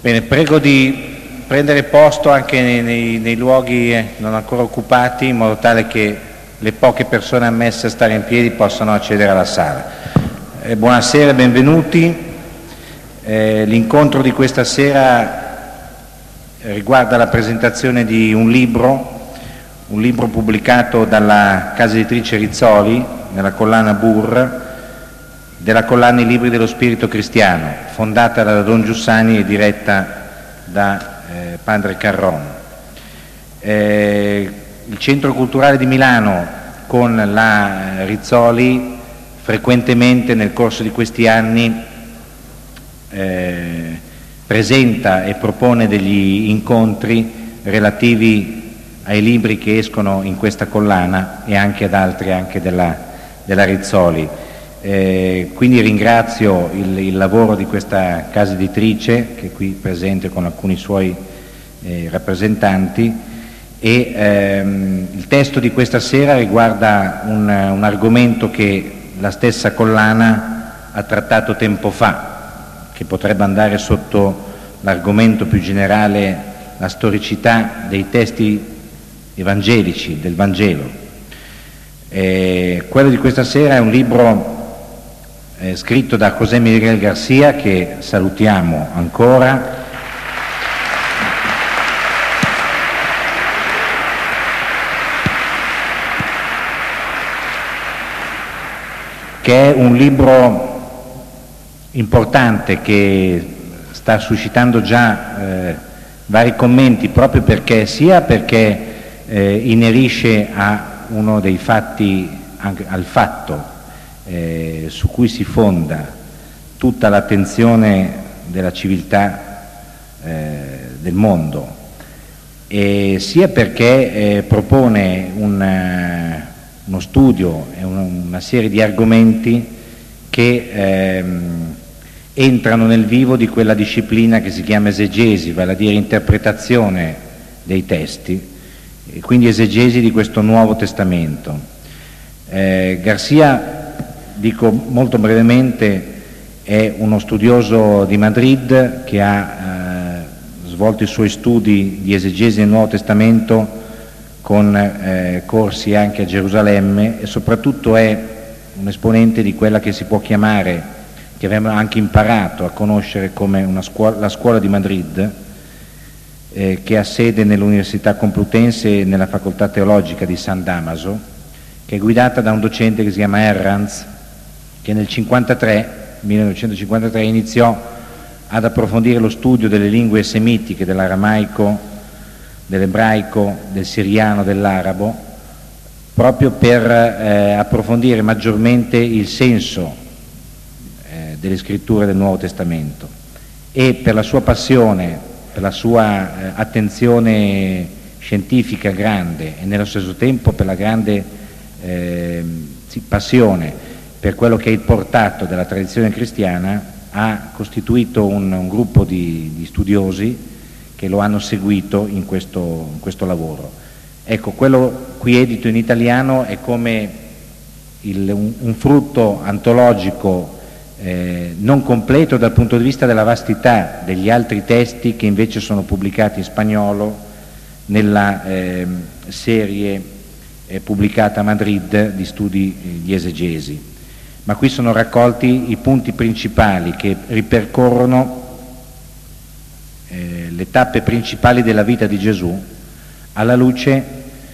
Bene, prego di prendere posto anche nei luoghi non ancora occupati, in modo tale che le poche persone ammesse a stare in piedi possano accedere alla sala. Buonasera e benvenuti. L'incontro di questa sera riguarda la presentazione di un libro pubblicato dalla casa editrice Rizzoli nella collana Burr, della collana I Libri dello Spirito Cristiano, fondata da Don Giussani e diretta da Padre Carron. Il Centro Culturale di Milano con la Rizzoli frequentemente nel corso di questi anni presenta e propone degli incontri relativi ai libri che escono in questa collana e anche ad altri anche della Rizzoli. Quindi ringrazio il lavoro di questa casa editrice che è qui presente con alcuni suoi rappresentanti e il testo di questa sera riguarda un argomento che la stessa collana ha trattato tempo fa, che potrebbe andare sotto l'argomento più generale, la storicità dei testi evangelici, del Vangelo. Quello di questa sera è un libro scritto da José Miguel García, che salutiamo ancora, che è un libro importante che sta suscitando già vari commenti, proprio perché inerisce a uno dei fatti, anche al fatto su cui si fonda tutta l'attenzione della civiltà del mondo, e sia perché propone uno studio e una serie di argomenti che entrano nel vivo di quella disciplina che si chiama esegesi, vale a dire interpretazione dei testi, e quindi esegesi di questo Nuovo Testamento. García, dico molto brevemente, è uno studioso di Madrid che ha svolto i suoi studi di esegesi del Nuovo Testamento con corsi anche a Gerusalemme, e soprattutto è un esponente di quella che si può chiamare, che abbiamo anche imparato a conoscere come la scuola di Madrid, che ha sede nell'Università Complutense e nella Facoltà Teologica di San Damaso, che è guidata da un docente che si chiama Herranz, che nel 1953 iniziò ad approfondire lo studio delle lingue semitiche, dell'aramaico, dell'ebraico, del siriano, dell'arabo, proprio per approfondire maggiormente il senso delle scritture del Nuovo Testamento, e per la sua passione, per la sua attenzione scientifica grande, e nello stesso tempo per la grande passione per quello che è il portato della tradizione cristiana, ha costituito un gruppo di studiosi che lo hanno seguito in questo lavoro. Ecco, quello qui edito in italiano è come un frutto antologico non completo dal punto di vista della vastità degli altri testi che invece sono pubblicati in spagnolo nella serie pubblicata a Madrid di studi di esegesi. Ma qui sono raccolti i punti principali che ripercorrono le tappe principali della vita di Gesù alla luce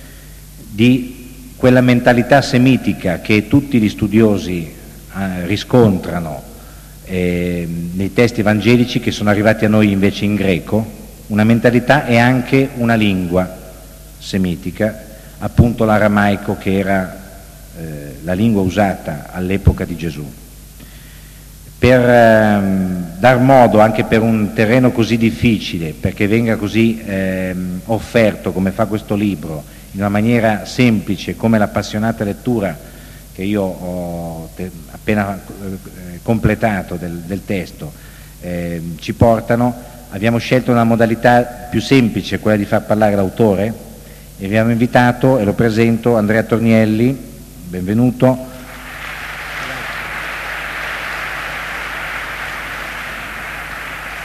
di quella mentalità semitica che tutti gli studiosi riscontrano nei testi evangelici che sono arrivati a noi invece in greco, una mentalità e anche una lingua semitica, appunto l'aramaico, che era la lingua usata all'epoca di Gesù. Per dar modo anche per un terreno così difficile, perché venga così offerto come fa questo libro, in una maniera semplice, come l'appassionata lettura che io ho appena completato del testo ci portano, abbiamo scelto una modalità più semplice, quella di far parlare l'autore, e abbiamo invitato, e lo presento, Andrea Tornielli. Benvenuto.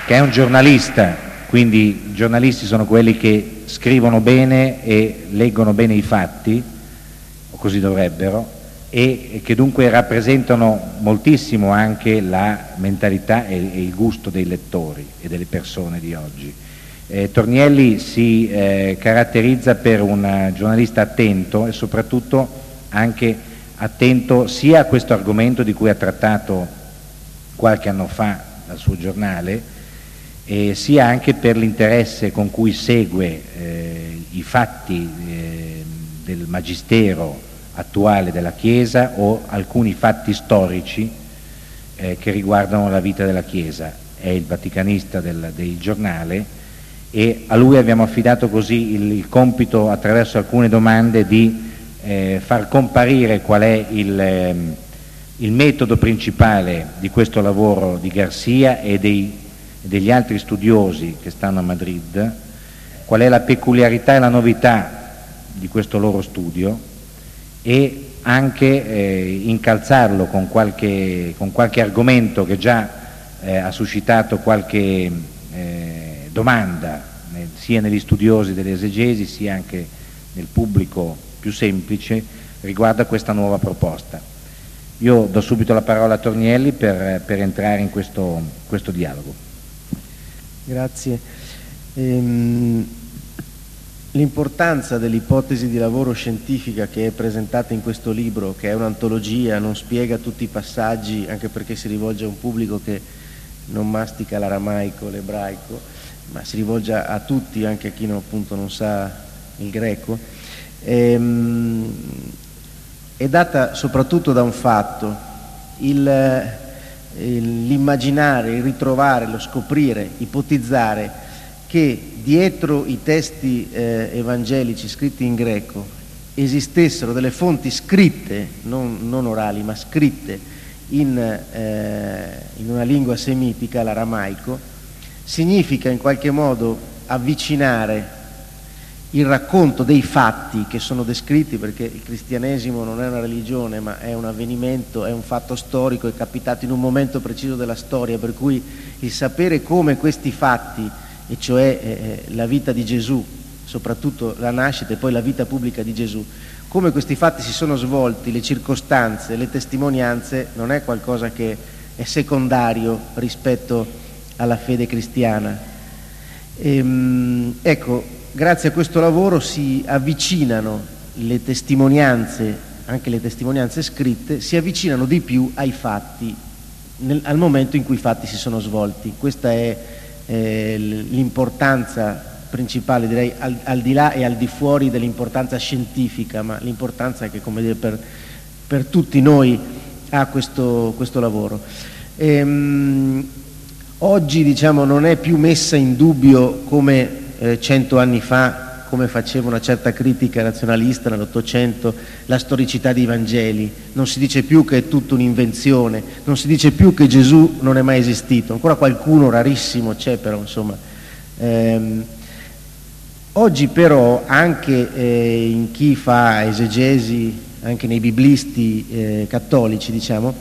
che è un giornalista, quindi i giornalisti sono quelli che scrivono bene e leggono bene i fatti, o così dovrebbero, e che dunque rappresentano moltissimo anche la mentalità e il gusto dei lettori e delle persone di oggi. Tornielli si caratterizza per un giornalista attento e soprattutto anche attento sia a questo argomento di cui ha trattato qualche anno fa dal suo giornale, sia anche per l'interesse con cui segue i fatti del magistero attuale della Chiesa o alcuni fatti storici che riguardano la vita della Chiesa. È il vaticanista del giornale e a lui abbiamo affidato così il compito, attraverso alcune domande, di far comparire qual è il metodo principale di questo lavoro di Garcia e degli altri studiosi che stanno a Madrid, qual è la peculiarità e la novità di questo loro studio, e anche incalzarlo con qualche argomento che già ha suscitato qualche domanda sia negli studiosi dell'esegesi sia anche nel pubblico più semplice riguardo a questa nuova proposta. Io do subito la parola a Tornielli per entrare in questo dialogo. Grazie. L'importanza dell'ipotesi di lavoro scientifica che è presentata in questo libro, che è un'antologia, non spiega tutti i passaggi, anche perché si rivolge a un pubblico che non mastica l'aramaico, l'ebraico, ma si rivolge a tutti, anche a chi appunto non sa il greco, è data soprattutto da un fatto: l'immaginare, il ritrovare, lo scoprire, ipotizzare che dietro i testi evangelici scritti in greco esistessero delle fonti scritte, non orali, ma scritte in una lingua semitica, l'aramaico, significa in qualche modo avvicinare il racconto dei fatti che sono descritti, perché il cristianesimo non è una religione ma è un avvenimento, è un fatto storico, è capitato in un momento preciso della storia, per cui il sapere come questi fatti, e cioè la vita di Gesù, soprattutto la nascita e poi la vita pubblica di Gesù, come questi fatti si sono svolti, le circostanze, le testimonianze, non è qualcosa che è secondario rispetto alla fede cristiana. Ecco, grazie a questo lavoro si avvicinano le testimonianze, anche le testimonianze scritte, si avvicinano di più ai fatti, al momento in cui i fatti si sono svolti. Questa è l'importanza principale, direi, al di là e al di fuori dell'importanza scientifica, ma l'importanza che, come dire, per tutti noi ha questo lavoro. Oggi, diciamo, non è più messa in dubbio come 100 anni fa, come faceva una certa critica nazionalista nell'Ottocento, la storicità dei Vangeli. Non si dice più che è tutta un'invenzione, non si dice più che Gesù non è mai esistito. Ancora qualcuno, rarissimo, c'è, però insomma. Oggi però anche in chi fa esegesi, anche nei biblisti cattolici, diciamo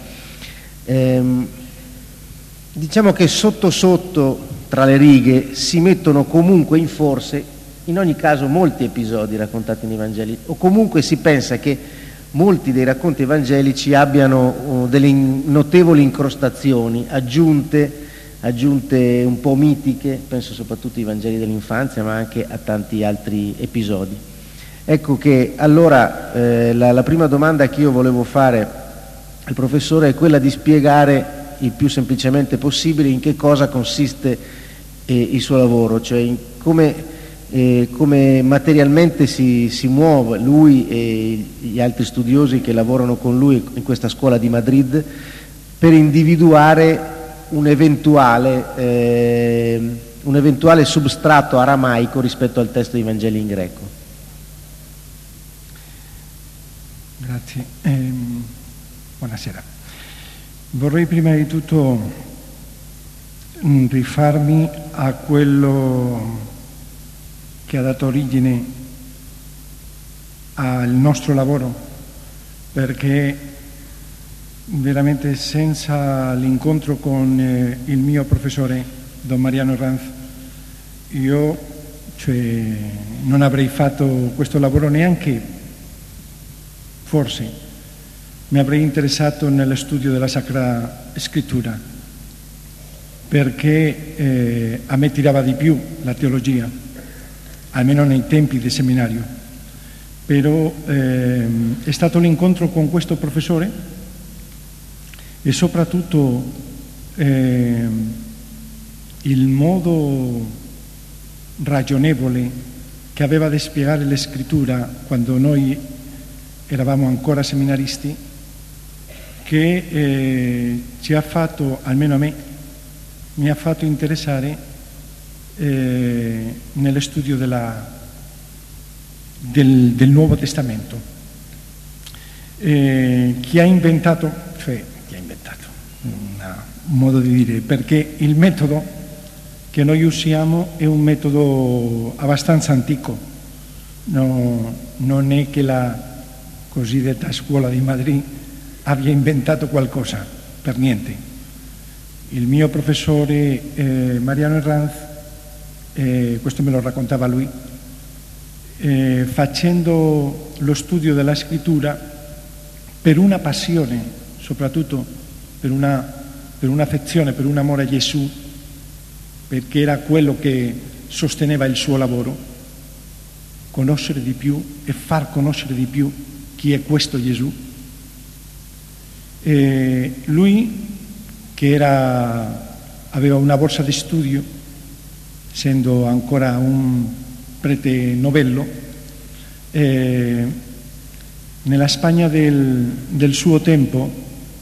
che sotto sotto, tra le righe, si mettono comunque in forse, in ogni caso, molti episodi raccontati nei Vangeli, o comunque si pensa che molti dei racconti evangelici abbiano delle notevoli incrostazioni, aggiunte un po' mitiche, penso soprattutto ai Vangeli dell'infanzia, ma anche a tanti altri episodi. Ecco che allora la prima domanda che io volevo fare al professore è quella di spiegare il più semplicemente possibile in che cosa consiste il suo lavoro, cioè in come materialmente si muove lui e gli altri studiosi che lavorano con lui in questa scuola di Madrid per individuare un eventuale substrato aramaico rispetto al testo dei Vangeli in greco. Grazie. Buonasera. Vorrei prima di tutto rifarmi a quello che ha dato origine al nostro lavoro, perché veramente senza l'incontro con il mio professore Don Mariano Herranz, io non avrei fatto questo lavoro neanche, forse mi avrei interessato nello studio della Sacra Scrittura, perché a me tirava di più la teologia, almeno nei tempi del seminario. Però è stato l'incontro con questo professore e soprattutto il modo ragionevole che aveva di spiegare la scrittura quando noi eravamo ancora seminaristi, che ci ha fatto, almeno a me, mi ha fatto interessare nello studio del Nuovo Testamento. Chi ha inventato un modo di dire, perché il metodo che noi usiamo è un metodo abbastanza antico, non è che la cosiddetta scuola di Madrid abbia inventato qualcosa, per niente. Il mio professore Mariano Herranz, questo me lo raccontava lui, facendo lo studio della scrittura per una passione, soprattutto per un'affezione, per un amore a Gesù, perché era quello che sosteneva il suo lavoro, conoscere di più e far conoscere di più chi è questo Gesù. E lui, che aveva una borsa di studio, essendo ancora un prete novello, nella Spagna del suo tempo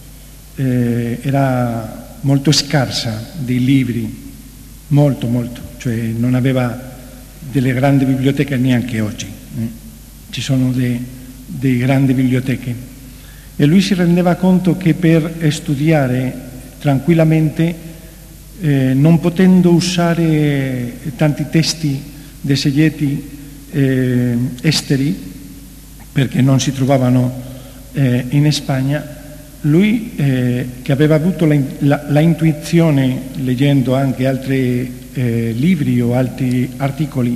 era molto scarsa dei libri, molto, cioè non aveva delle grandi biblioteche neanche oggi, ci sono dei grandi biblioteche, e lui si rendeva conto che per studiare tranquillamente, non potendo usare tanti testi di esegeti esteri, perché non si trovavano in Spagna, lui che aveva avuto la intuizione, leggendo anche altri libri o altri articoli,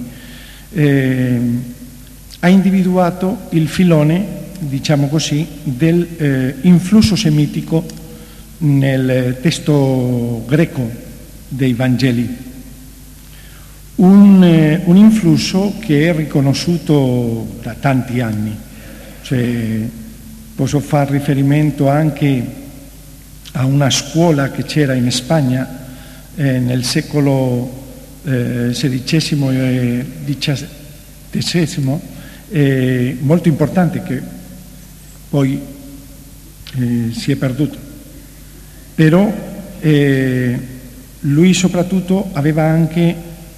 ha individuato il filone, diciamo così, del influsso semitico nel testo greco dei Vangeli. Un influsso che è riconosciuto da tanti anni, cioè posso far riferimento anche a una scuola che c'era in Spagna nel secolo XVI e XVII, molto importante, che poi si è perduto. Però lui soprattutto aveva anche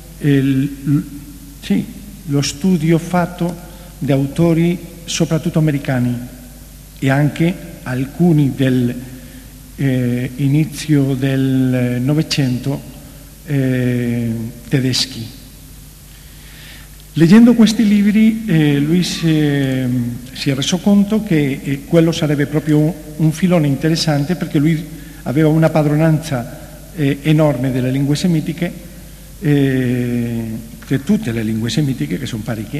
lo studio fatto di autori soprattutto americani e anche alcuni dell'inizio del Novecento tedeschi. Leggendo questi libri lui si è reso conto che quello sarebbe proprio un filone interessante, perché lui aveva una padronanza enorme delle lingue semitiche, di tutte le lingue semitiche, che sono parecchie,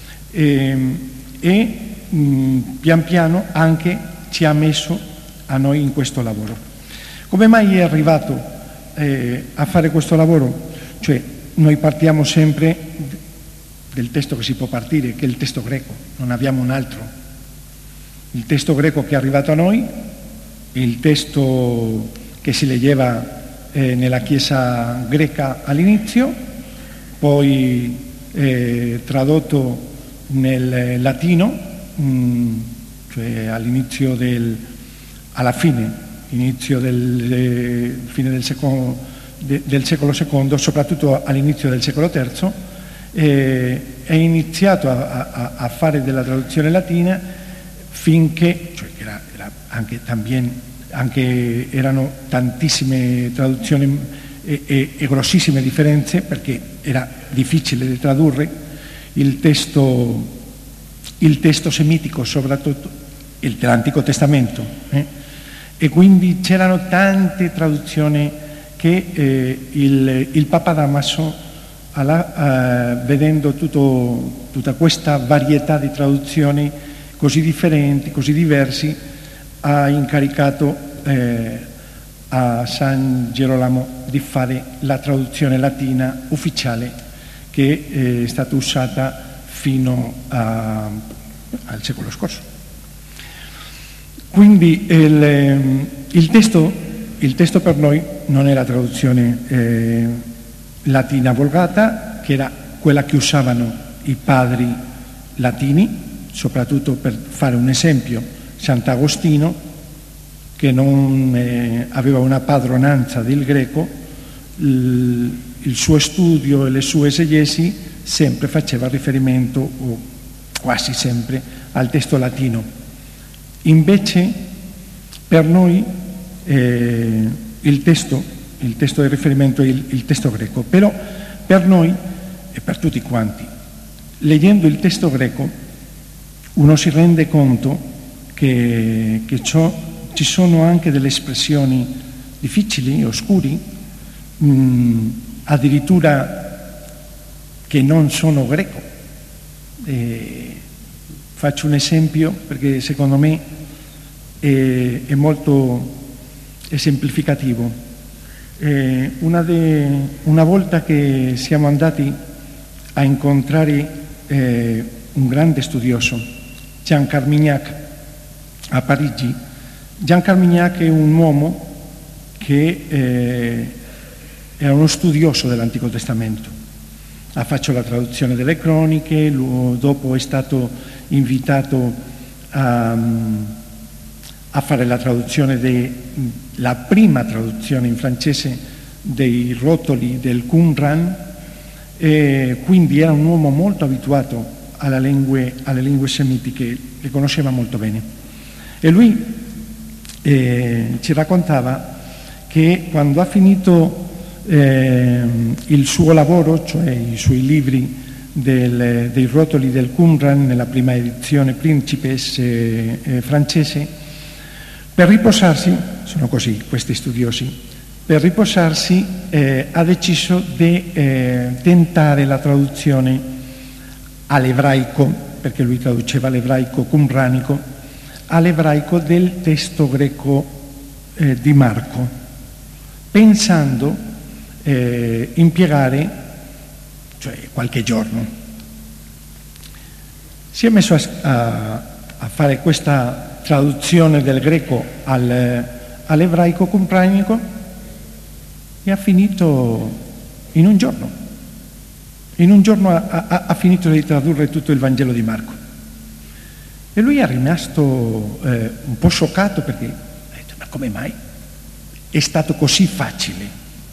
e pian piano anche ci ha messo a noi in questo lavoro. Come mai è arrivato a fare questo lavoro? Cioè, noi partiamo sempre del testo che si può partire, che è il testo greco, non abbiamo un altro. Il testo greco che è arrivato a noi, il testo che si leggeva nella Chiesa greca all'inizio, poi tradotto nel latino, cioè all'inizio alla fine del secolo II, soprattutto all'inizio del secolo III, è iniziato a fare della traduzione latina finché, cioè anche erano tantissime traduzioni e grossissime differenze, perché era difficile di tradurre il testo semitico, soprattutto il dell'Antico Testamento, e quindi c'erano tante traduzioni che il Papa Damaso, vedendo tutta questa varietà di traduzioni così differenti, così diversi, ha incaricato a San Gerolamo di fare la traduzione latina ufficiale che è stata usata fino al secolo scorso. Quindi il testo per noi non è la traduzione latina vulgata, che era quella che usavano i padri latini, soprattutto per fare un esempio, Sant'Agostino, che non aveva una padronanza del greco, il suo studio e le sue esegesi sempre faceva riferimento, o quasi sempre, al testo latino. Invece per noi il testo di riferimento è il testo greco, però per noi e per tutti quanti, leggendo il testo greco, uno si rende conto che ci sono anche delle espressioni difficili, oscuri, addirittura che non sono greco. Faccio un esempio perché secondo me è molto esemplificativo. Una volta che siamo andati a incontrare un grande studioso, Jean Carmignac, a Parigi. Jean Carmignac è un uomo che era uno studioso dell'Antico Testamento. Ha fatto la traduzione delle croniche, dopo è stato invitato a fare la traduzione la prima traduzione in francese dei rotoli del Qumran, e quindi era un uomo molto abituato alle lingue semitiche, le conosceva molto bene. E lui ci raccontava che quando ha finito il suo lavoro, cioè i suoi libri dei rotoli del Qumran nella prima edizione Principes francese, per riposarsi, sono così questi studiosi, per riposarsi ha deciso di tentare la traduzione all'ebraico, perché lui traduceva l'ebraico qumranico, all'ebraico del testo greco di Marco, pensando impiegare, cioè, qualche giorno. Si è messo a fare questa traduzione del greco all'ebraico qumranico e ha finito in un giorno. In un giorno ha finito di tradurre tutto il Vangelo di Marco. E lui è rimasto un po' scioccato perché ha detto: ma come mai? È stato così facile.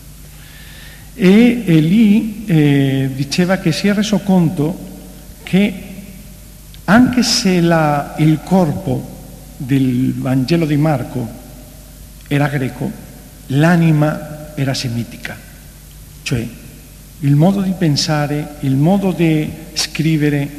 E lì diceva che si è reso conto che anche se il corpo del Vangelo di Marco era greco, l'anima era semitica, cioè il modo di pensare, il modo di scrivere,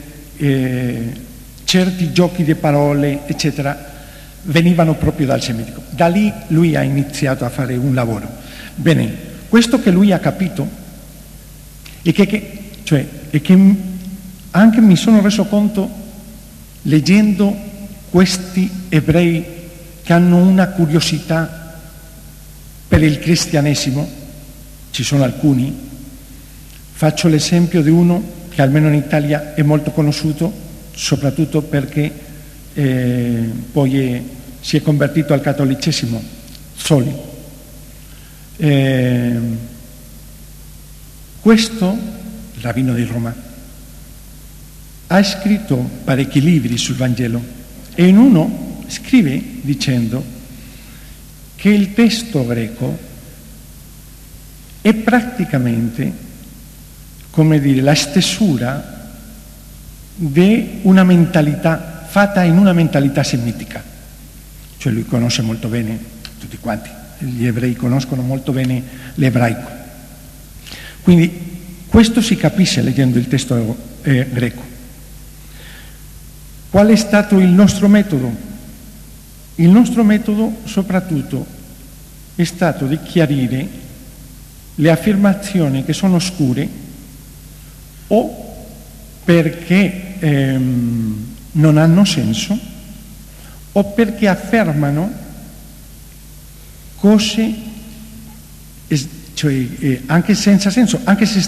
certi giochi di parole, eccetera, venivano proprio dal semitico. Da lì lui ha iniziato a fare un lavoro. Bene, questo che lui ha capito e che anche mi sono reso conto leggendo questi ebrei che hanno una curiosità per il cristianesimo. Ci sono alcuni. Faccio l'esempio di uno che almeno in Italia è molto conosciuto, soprattutto perché poi si è convertito al cattolicesimo, Zoli. Questo, il rabbino di Roma, ha scritto parecchi libri sul Vangelo e in uno scrive dicendo che il testo greco è praticamente, come dire, la stesura di una mentalità fatta in una mentalità semitica. Cioè lui conosce molto bene, tutti quanti, gli ebrei conoscono molto bene l'ebraico. Quindi questo si capisce leggendo il testo greco. Qual è stato il nostro metodo? Il nostro metodo soprattutto è stato di chiarire le affermazioni che sono oscure o perché non hanno senso o perché affermano cose anche senza senso, anche se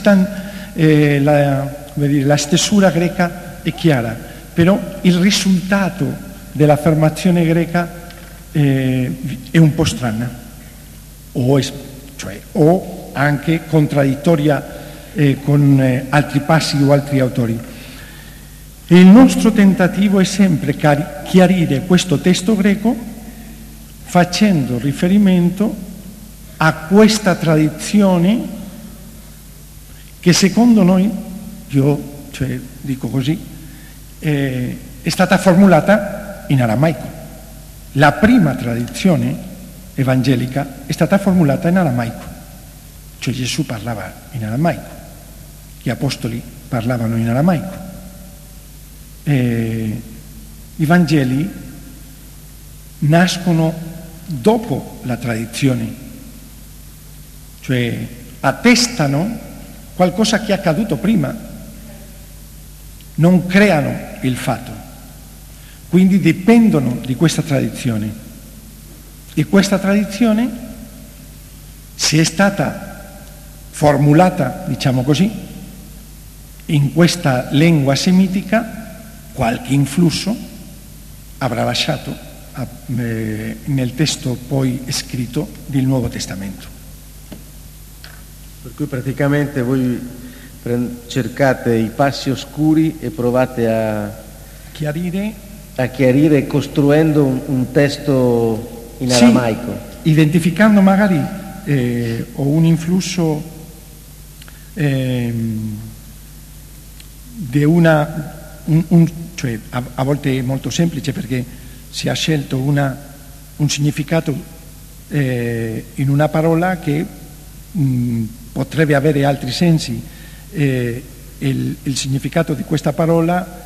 la stesura greca è chiara, però il risultato dell'affermazione greca è un po' strana o anche contraddittoria con altri passi o altri autori. E il nostro tentativo è sempre chiarire questo testo greco facendo riferimento a questa tradizione che secondo noi, dico così, è stata formulata in aramaico. La prima tradizione evangelica è stata formulata in aramaico, cioè Gesù parlava in aramaico, gli apostoli parlavano in aramaico. I Vangeli nascono dopo la tradizione, cioè attestano qualcosa che è accaduto prima, non creano il fatto, quindi dipendono di questa tradizione. E questa tradizione, se è stata formulata, diciamo così, in questa lingua semitica, qualche influsso avrà lasciato nel testo poi scritto del Nuovo Testamento. Per cui praticamente voi cercate i passi oscuri e provate a chiarire costruendo un testo in aramaico. Sì, identificando magari o un influsso di cioè a volte è molto semplice perché si ha scelto un significato in una parola che potrebbe avere altri sensi. Il significato di questa parola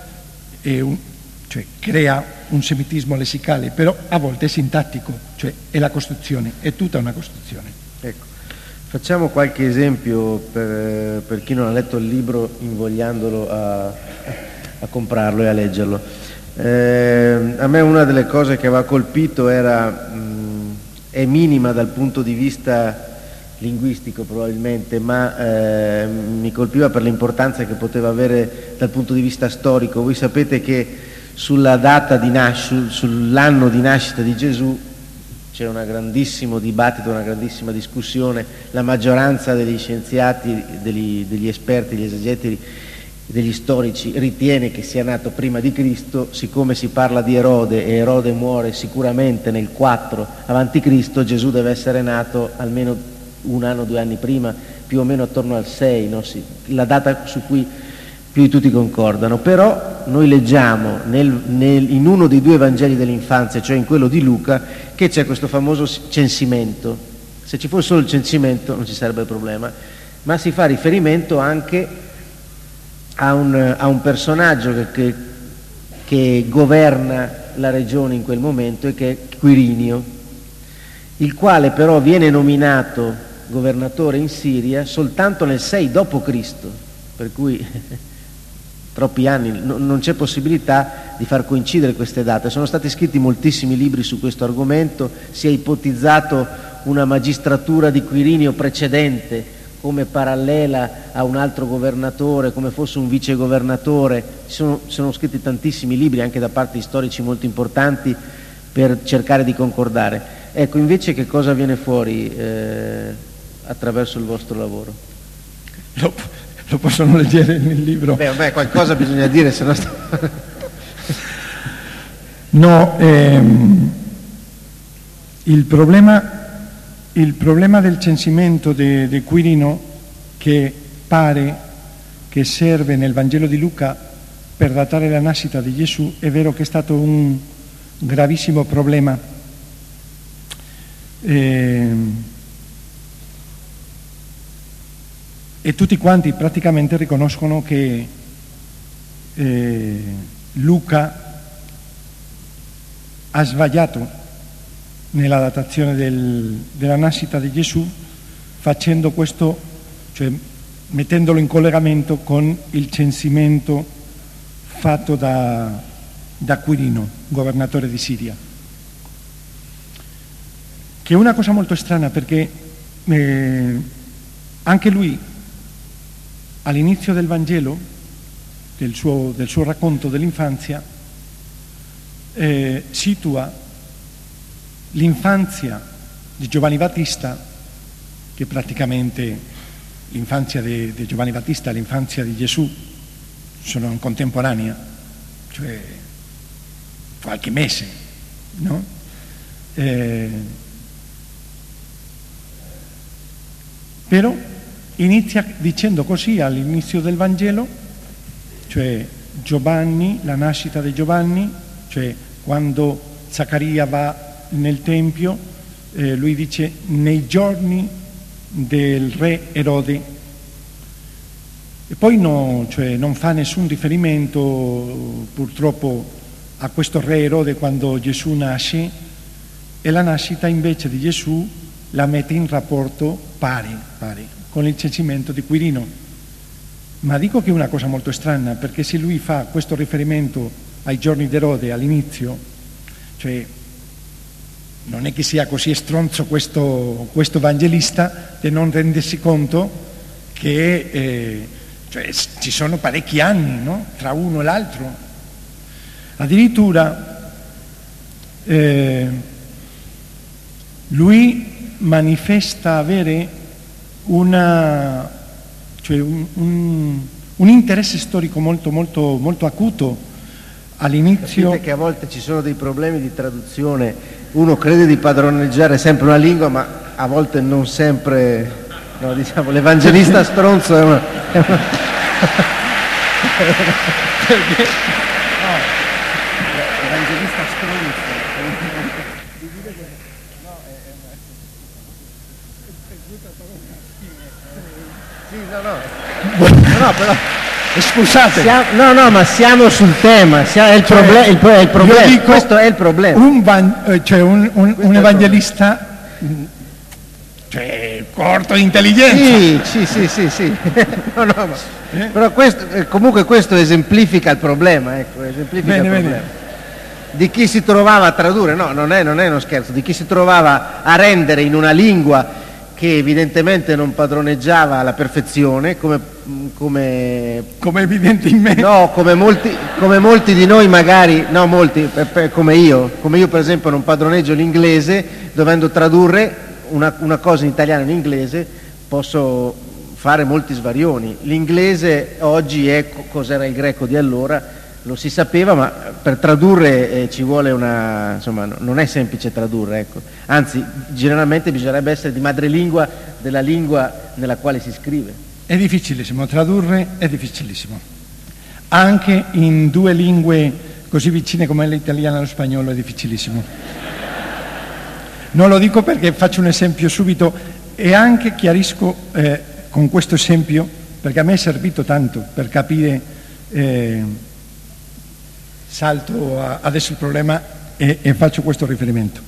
crea un semitismo lessicale, però a volte è sintattico, cioè è la costruzione, è tutta una costruzione. Ecco, facciamo qualche esempio per chi non ha letto il libro, invogliandolo a comprarlo e a leggerlo. A me una delle cose che aveva colpito è minima dal punto di vista linguistico probabilmente, ma mi colpiva per l'importanza che poteva avere dal punto di vista storico. Voi sapete che sulla data di sull'anno di nascita di Gesù c'è un grandissimo dibattito, una grandissima discussione. La maggioranza degli scienziati, degli esperti, degli esegeti, degli storici ritiene che sia nato prima di Cristo. Siccome si parla di Erode e Erode muore sicuramente nel 4 avanti Cristo, Gesù deve essere nato almeno un anno, 2 anni prima, più o meno attorno al 6, no? La data su cui più di tutti concordano. Però noi leggiamo in uno dei 2 Vangeli dell'infanzia, cioè in quello di Luca, che c'è questo famoso censimento. Se ci fosse solo il censimento non ci sarebbe problema, ma si fa riferimento anche a un personaggio che governa la regione in quel momento, e che è Quirinio, il quale però viene nominato governatore in Siria soltanto nel 6 d.C., per cui troppi anni, non c'è possibilità di far coincidere queste date. Sono stati scritti moltissimi libri su questo argomento, si è ipotizzato una magistratura di Quirinio precedente come parallela a un altro governatore, come fosse un vicegovernatore. Sono scritti tantissimi libri anche da parte di storici molto importanti per cercare di concordare. Ecco, invece che cosa viene fuori attraverso il vostro lavoro? Lo possono leggere nel libro. Beh, qualcosa bisogna dire, se no No, il problema del censimento di Quirino, che pare che serve nel Vangelo di Luca per datare la nascita di Gesù, è vero che è stato un gravissimo problema. E tutti quanti praticamente riconoscono che Luca ha sbagliato nella datazione della nascita di Gesù, facendo questo, cioè mettendolo in collegamento con il censimento fatto da Quirino, governatore di Siria, che è una cosa molto strana perché anche lui all'inizio del Vangelo, del suo racconto dell'infanzia, situa l'infanzia di Giovanni Battista, che praticamente l'infanzia di Giovanni Battista e l'infanzia di Gesù sono in contemporanea, cioè qualche mese, no? Però inizia dicendo così all'inizio del Vangelo, cioè Giovanni, la nascita di Giovanni, cioè quando Zaccaria va nel Tempio, lui dice nei giorni del re Erode, e poi non fa nessun riferimento purtroppo a questo re Erode quando Gesù nasce, e la nascita invece di Gesù la mette in rapporto pari con il censimento di Quirino. Ma dico che è una cosa molto strana, perché se lui fa questo riferimento ai giorni di Erode all'inizio, cioè non è che sia così stronzo questo evangelista di non rendersi conto che cioè, ci sono parecchi anni, no? Tra uno e l'altro. Addirittura lui manifesta avere un interesse storico molto acuto all'inizio. Capite che a volte ci sono dei problemi di traduzione, uno crede di padroneggiare sempre una lingua, ma a volte non sempre, no, diciamo, l'evangelista stronzo è una... Perché? No, l'evangelista stronzo. No, però scusate. Ma siamo sul tema, è il problema. Dico, questo è il problema. Un evangelista, cioè, corto di intelligenza. Sì. Però comunque questo esemplifica il problema, ecco, Bene. Di chi si trovava a tradurre, no, non è uno scherzo, di chi si trovava a rendere in una lingua che evidentemente non padroneggiava alla perfezione, come evidentemente. No, come molti di noi magari, no, molti, come io per esempio non padroneggio l'inglese, dovendo tradurre una cosa in italiano in inglese, posso fare molti svarioni. L'inglese oggi è cos'era il greco di allora, lo si sapeva, ma per tradurre ci vuole insomma, non è semplice tradurre, ecco. Anzi, generalmente bisognerebbe essere di madrelingua della lingua nella quale si scrive. È difficilissimo, tradurre è difficilissimo. Anche in due lingue così vicine come l'italiano e lo spagnolo è difficilissimo. Non lo dico perché faccio un esempio subito e anche chiarisco con questo esempio, perché a me è servito tanto per capire. Salto adesso il problema e faccio questo riferimento.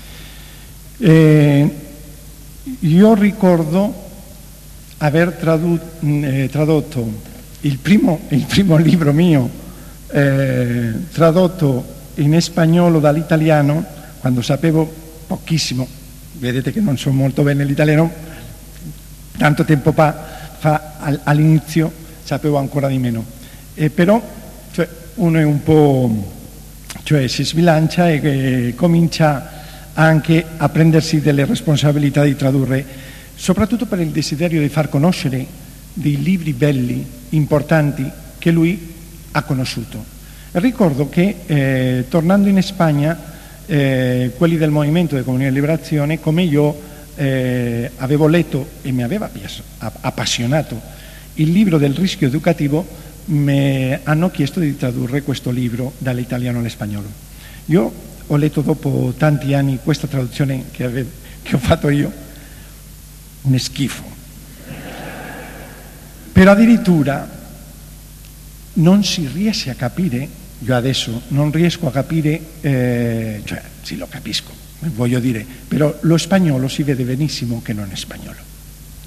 Io ricordo aver tradotto il primo libro mio, tradotto in spagnolo dall'italiano, quando sapevo pochissimo, vedete che non so molto bene l'italiano, tanto tempo fa all'inizio sapevo ancora di meno, però uno è un po', cioè si sbilancia e comincia anche a prendersi delle responsabilità di tradurre, soprattutto per il desiderio di far conoscere dei libri belli, importanti, che lui ha conosciuto. Ricordo che tornando in Spagna, quelli del Movimento di Comunione e Liberazione, come io, avevo letto e mi aveva appassionato il libro del rischio educativo, mi hanno chiesto di tradurre questo libro dall'italiano all'espagnolo. Io ho letto dopo tanti anni questa traduzione che ho fatto io, un schifo. Però addirittura non si riesce a capire, io adesso non riesco a capire, cioè sì lo capisco, voglio dire, però lo spagnolo si vede benissimo che non è spagnolo.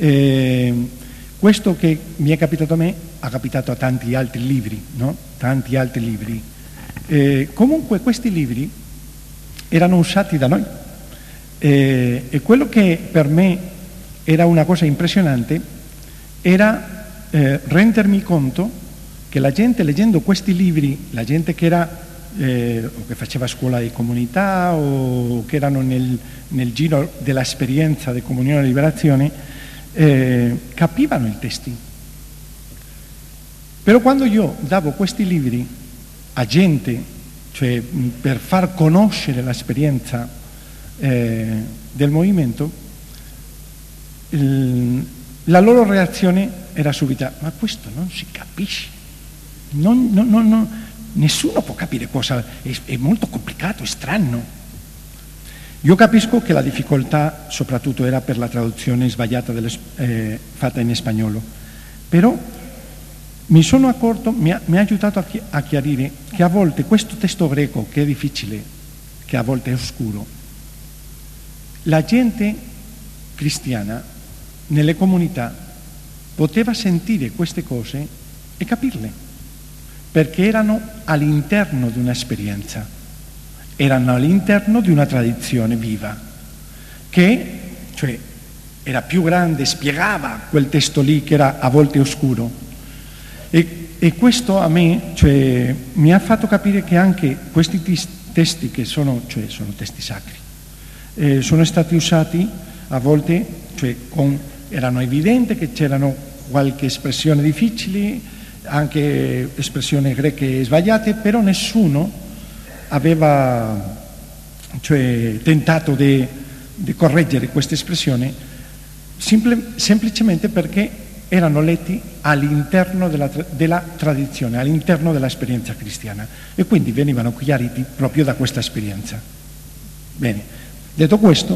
Questo che mi è capitato a me ha capitato a tanti altri libri, no? Tanti altri libri. Comunque questi libri erano usati da noi e quello che per me era una cosa impressionante era rendermi conto che la gente leggendo questi libri, la gente che era o che faceva scuola di comunità o che erano nel giro dell'esperienza di Comunione e Liberazione, capivano i testi. Però quando io davo questi libri a gente, cioè per far conoscere l'esperienza del movimento, la loro reazione era subito: ma questo non si capisce, nessuno può capire cosa, è molto complicato, è strano. Io capisco che la difficoltà soprattutto era per la traduzione sbagliata fatta in spagnolo, però mi sono accorto, mi ha aiutato a chiarire che a volte questo testo greco, che è difficile, che a volte è oscuro, la gente cristiana nelle comunità poteva sentire queste cose e capirle, perché erano all'interno di un'esperienza, erano all'interno di una tradizione viva, che cioè, era più grande, spiegava quel testo lì che era a volte oscuro. E questo a me mi ha fatto capire che anche questi testi che sono testi sacri, sono stati usati a volte, erano evidenti che c'erano qualche espressione difficile, anche espressioni greche sbagliate, però nessuno aveva tentato di correggere questa espressione semplicemente perché erano letti all'interno della tradizione, all'interno dell'esperienza cristiana, e quindi venivano chiariti proprio da questa esperienza. Bene, detto questo,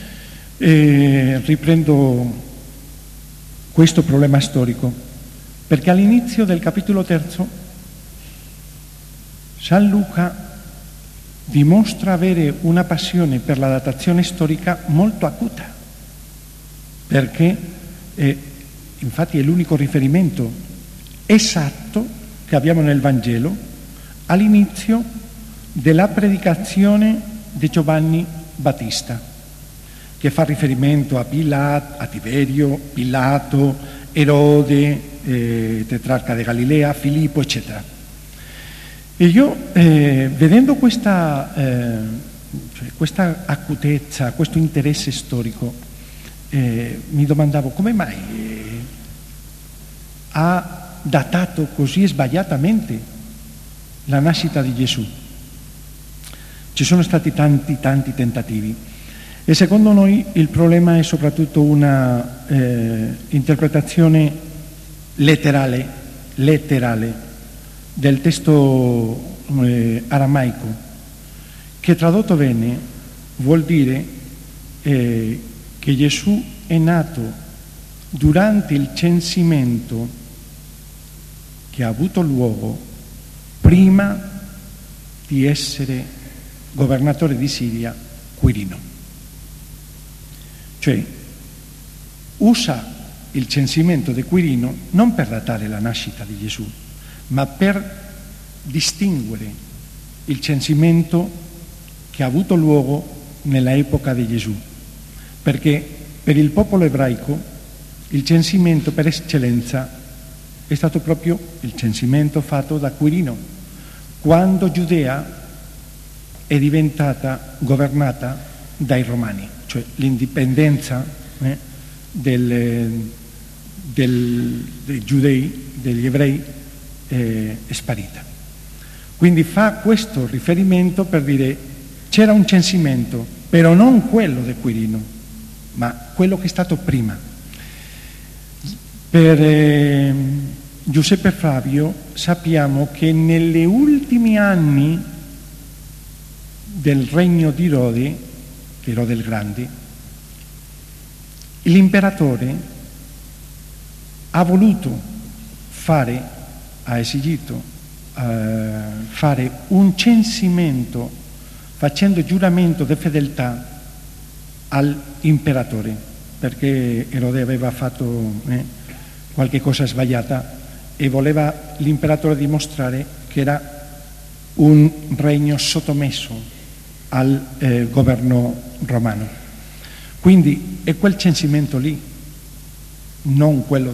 riprendo questo problema storico, perché all'inizio del capitolo 3 San Luca dimostra avere una passione per la datazione storica molto acuta, perché infatti è l'unico riferimento esatto che abbiamo nel Vangelo all'inizio della predicazione di Giovanni Battista, che fa riferimento a Tiberio, Pilato, Erode, tetrarca di Galilea, Filippo, eccetera. E io, vedendo questa acutezza, questo interesse storico, mi domandavo come mai ha datato così sbagliatamente la nascita di Gesù. Ci sono stati tanti tentativi e secondo noi il problema è soprattutto una interpretazione letterale del testo aramaico, che tradotto bene vuol dire che Gesù è nato durante il censimento che ha avuto luogo prima di essere governatore di Siria Quirino. Cioè usa il censimento di Quirino non per datare la nascita di Gesù, ma per distinguere il censimento che ha avuto luogo nella epoca di Gesù, perché per il popolo ebraico il censimento per eccellenza è stato proprio il censimento fatto da Quirino, quando Giudea è diventata governata dai Romani, cioè l'indipendenza dei giudei, degli ebrei, è sparita. Quindi fa questo riferimento per dire c'era un censimento, però non quello di Quirino, ma quello che è stato prima. Per Giuseppe Flavio sappiamo che negli ultimi anni del regno di Erode il Grande, l'imperatore ha voluto ha esigito fare un censimento facendo giuramento di fedeltà all'imperatore, perché Erode aveva fatto qualche cosa sbagliata e voleva l'imperatore dimostrare che era un regno sottomesso al governo romano. Quindi è quel censimento lì, non quello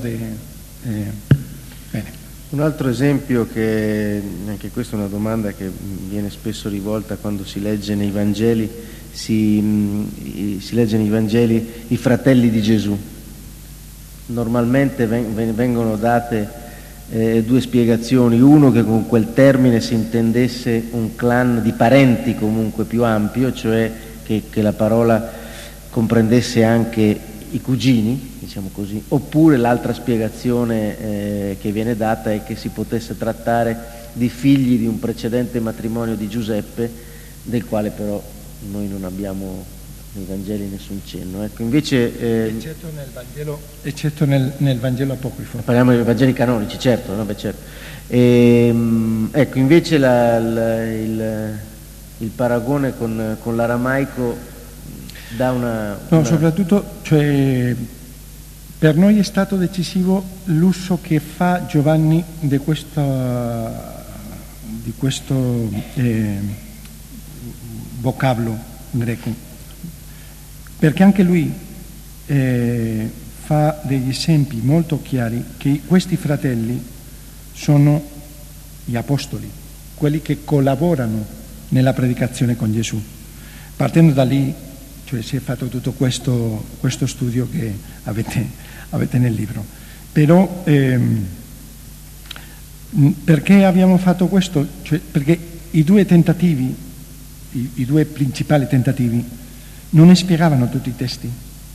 bene. Un altro esempio, che anche questa è una domanda che viene spesso rivolta quando si legge nei Vangeli, si legge nei Vangeli i fratelli di Gesù. Normalmente vengono date due spiegazioni: uno, che con quel termine si intendesse un clan di parenti comunque più ampio, cioè che la parola comprendesse anche i cugini, diciamo così, oppure l'altra spiegazione che viene data è che si potesse trattare di figli di un precedente matrimonio di Giuseppe, del quale però noi non abbiamo nei Vangeli nessun cenno. Ecco, invece eccetto nel Vangelo apocrifo. Parliamo dei Vangeli canonici, certo, no? Beh, certo. Ecco, invece il paragone con l'aramaico dà una... Soprattutto, cioè, per noi è stato decisivo l'uso che fa Giovanni di questo vocabolo greco, perché anche lui fa degli esempi molto chiari che questi fratelli sono gli apostoli, quelli che collaborano nella predicazione con Gesù. Partendo da lì, cioè, si è fatto tutto questo studio che avete nel libro. Però perché abbiamo fatto questo? Cioè, perché i due tentativi, i due principali tentativi, non spiegavano tutti i testi.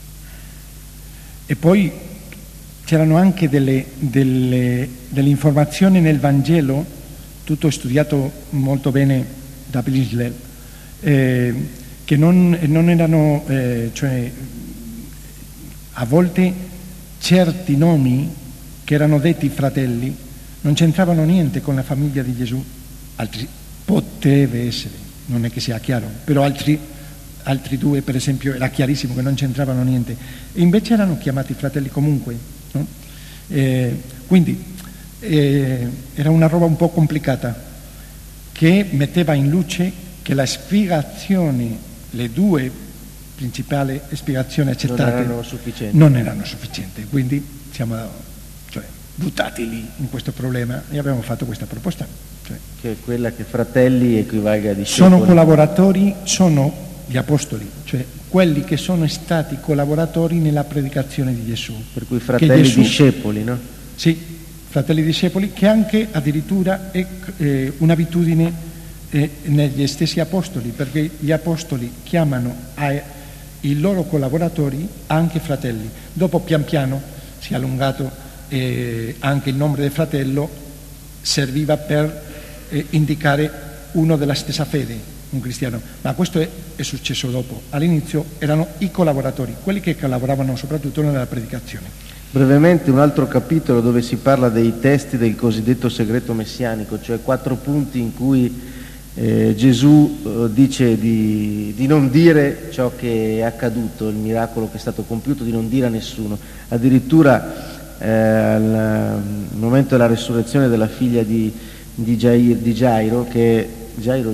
E poi c'erano anche delle informazioni nel Vangelo, tutto studiato molto bene da Blisler, che non erano, cioè a volte certi nomi che erano detti fratelli non c'entravano niente con la famiglia di Gesù, altri potrebbe essere, non è che sia chiaro, però altri due, per esempio, era chiarissimo che non c'entravano niente, e invece erano chiamati fratelli comunque, no? Quindi era una roba un po' complicata, che metteva in luce che la spiegazione, le due principali spiegazioni accettate non erano sufficienti. Quindi siamo buttati lì in questo problema e abbiamo fatto questa proposta. Che è quella che fratelli equivalga a discepoli. Sono collaboratori, sono gli apostoli, cioè quelli che sono stati collaboratori nella predicazione di Gesù. Per cui fratelli discepoli, no? Sì, fratelli discepoli, che anche addirittura è un'abitudine negli stessi apostoli, perché gli apostoli chiamano i loro collaboratori anche fratelli. Dopo pian piano si è allungato anche il nome del fratello, serviva per indicare uno della stessa fede, un cristiano, ma questo è successo dopo. All'inizio erano i collaboratori, quelli che collaboravano soprattutto nella predicazione. Brevemente un altro capitolo dove si parla dei testi del cosiddetto segreto messianico, cioè 4 punti in cui Gesù dice di non dire ciò che è accaduto, il miracolo che è stato compiuto, di non dire a nessuno. Addirittura al momento della resurrezione della figlia di Gairo, che Gairo,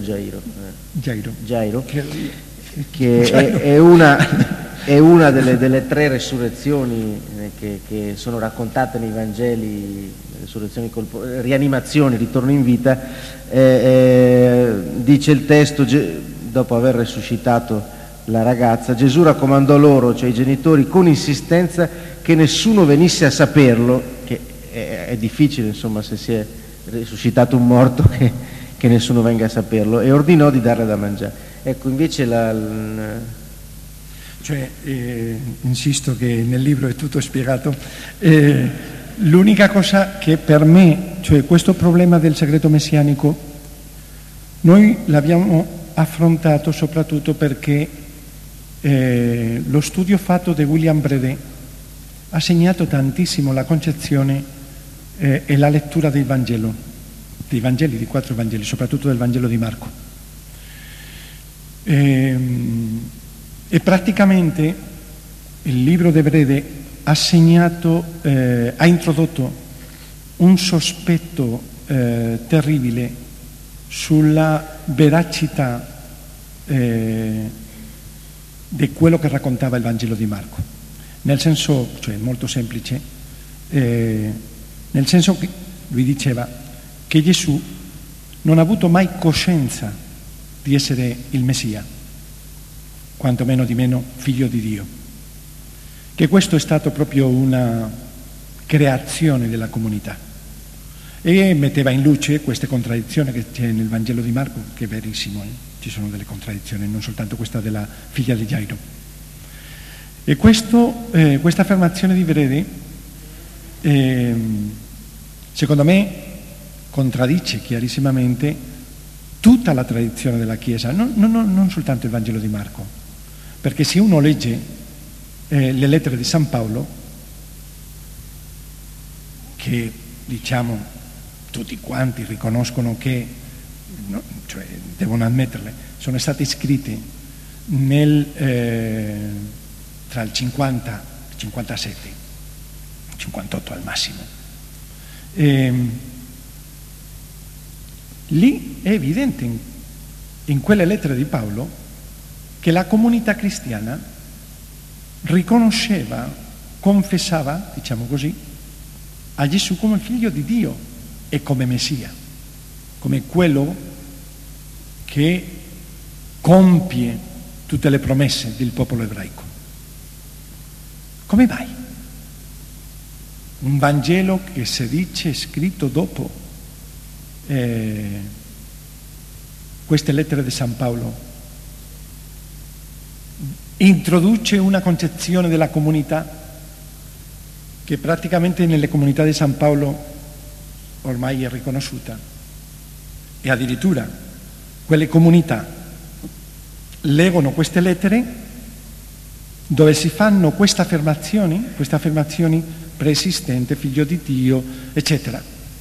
che è una delle 3 resurrezioni che sono raccontate nei Vangeli, rianimazioni, ritorno in vita. Dice il testo, dopo aver resuscitato la ragazza, Gesù raccomandò loro, cioè i genitori, con insistenza che nessuno venisse a saperlo, che è difficile, insomma, se si è risuscitato un morto, che nessuno venga a saperlo, e ordinò di darle da mangiare. Ecco, invece insisto che nel libro è tutto spiegato. L'unica cosa che per me, cioè questo problema del segreto messianico, noi l'abbiamo affrontato soprattutto perché lo studio fatto da William Bredet ha segnato tantissimo la concezione e la lettura dei Vangeli, di 4 Vangeli, soprattutto del Vangelo di Marco. E praticamente il libro de Brede ha introdotto un sospetto terribile sulla veracità di quello che raccontava il Vangelo di Marco, nel senso, cioè molto semplice, nel senso che lui diceva che Gesù non ha avuto mai coscienza di essere il Messia, quantomeno di meno figlio di Dio, che questo è stato proprio una creazione della comunità, e metteva in luce queste contraddizioni che c'è nel Vangelo di Marco, che è verissimo, ci sono delle contraddizioni, non soltanto questa della figlia di Gairo. E questa affermazione di Brede secondo me contraddice chiarissimamente tutta la tradizione della Chiesa, non soltanto il Vangelo di Marco, perché se uno legge le lettere di San Paolo, che diciamo tutti quanti riconoscono che, cioè devono ammetterle, sono state scritte tra il 50 e il 57, 58 al massimo. Lì è evidente in quelle lettere di Paolo che la comunità cristiana riconosceva, confessava, diciamo così, a Gesù come figlio di Dio e come Messia, come quello che compie tutte le promesse del popolo ebraico. Come mai? Un Vangelo che si dice scritto dopo queste lettere di San Paolo introduce una concezione della comunità che praticamente nelle comunità di San Paolo ormai è riconosciuta, e addirittura quelle comunità leggono queste lettere dove si fanno queste affermazioni preesistente, figlio di Dio, eccetera.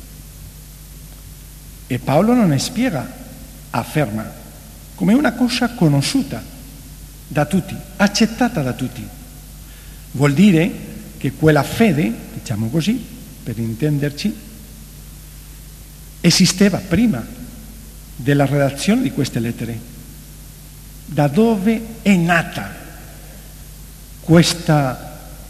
E Paolo non ne spiega, afferma come una cosa conosciuta da tutti, accettata da tutti. Vuol dire che quella fede, diciamo così, per intenderci, esisteva prima della redazione di queste lettere. Da dove è nata questa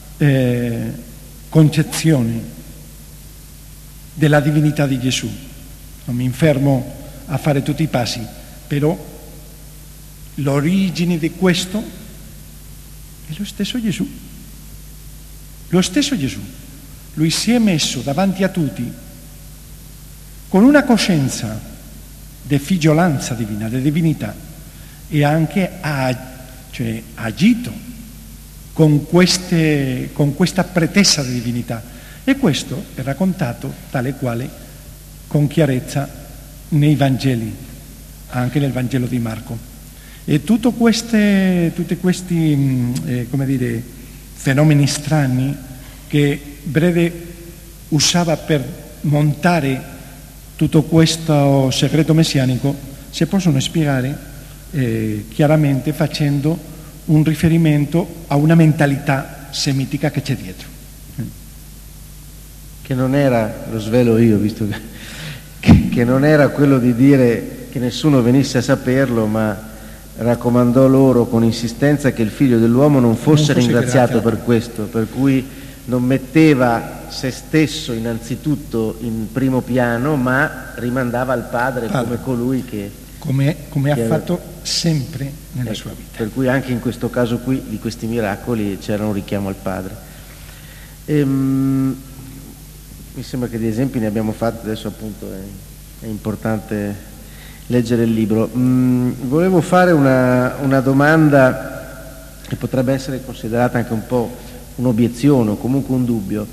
concezione della divinità di Gesù? Non mi fermo a fare tutti i passi, però l'origine di questo è lo stesso Gesù. Lo stesso Gesù. Lui si è messo davanti a tutti con una coscienza di figliolanza divina, di divinità, e anche agito con questa pretesa di divinità, e questo è raccontato tale quale con chiarezza nei Vangeli, anche nel Vangelo di Marco. E tutti questi fenomeni strani che Brede usava per montare tutto questo segreto messianico si possono spiegare chiaramente facendo un riferimento a una mentalità semitica che c'è dietro. Che non era, lo svelo io, visto che non era quello di dire che nessuno venisse a saperlo, ma raccomandò loro con insistenza che il figlio dell'uomo non fosse ringraziato per questo, per cui non metteva se stesso innanzitutto in primo piano, ma rimandava al Padre come colui che ha fatto sempre nella sua vita. Per cui anche in questo caso qui, di questi miracoli, c'era un richiamo al Padre. Mi sembra che di esempi ne abbiamo fatti, adesso appunto è importante leggere il libro. Volevo fare una domanda che potrebbe essere considerata anche un po' un'obiezione o comunque un dubbio.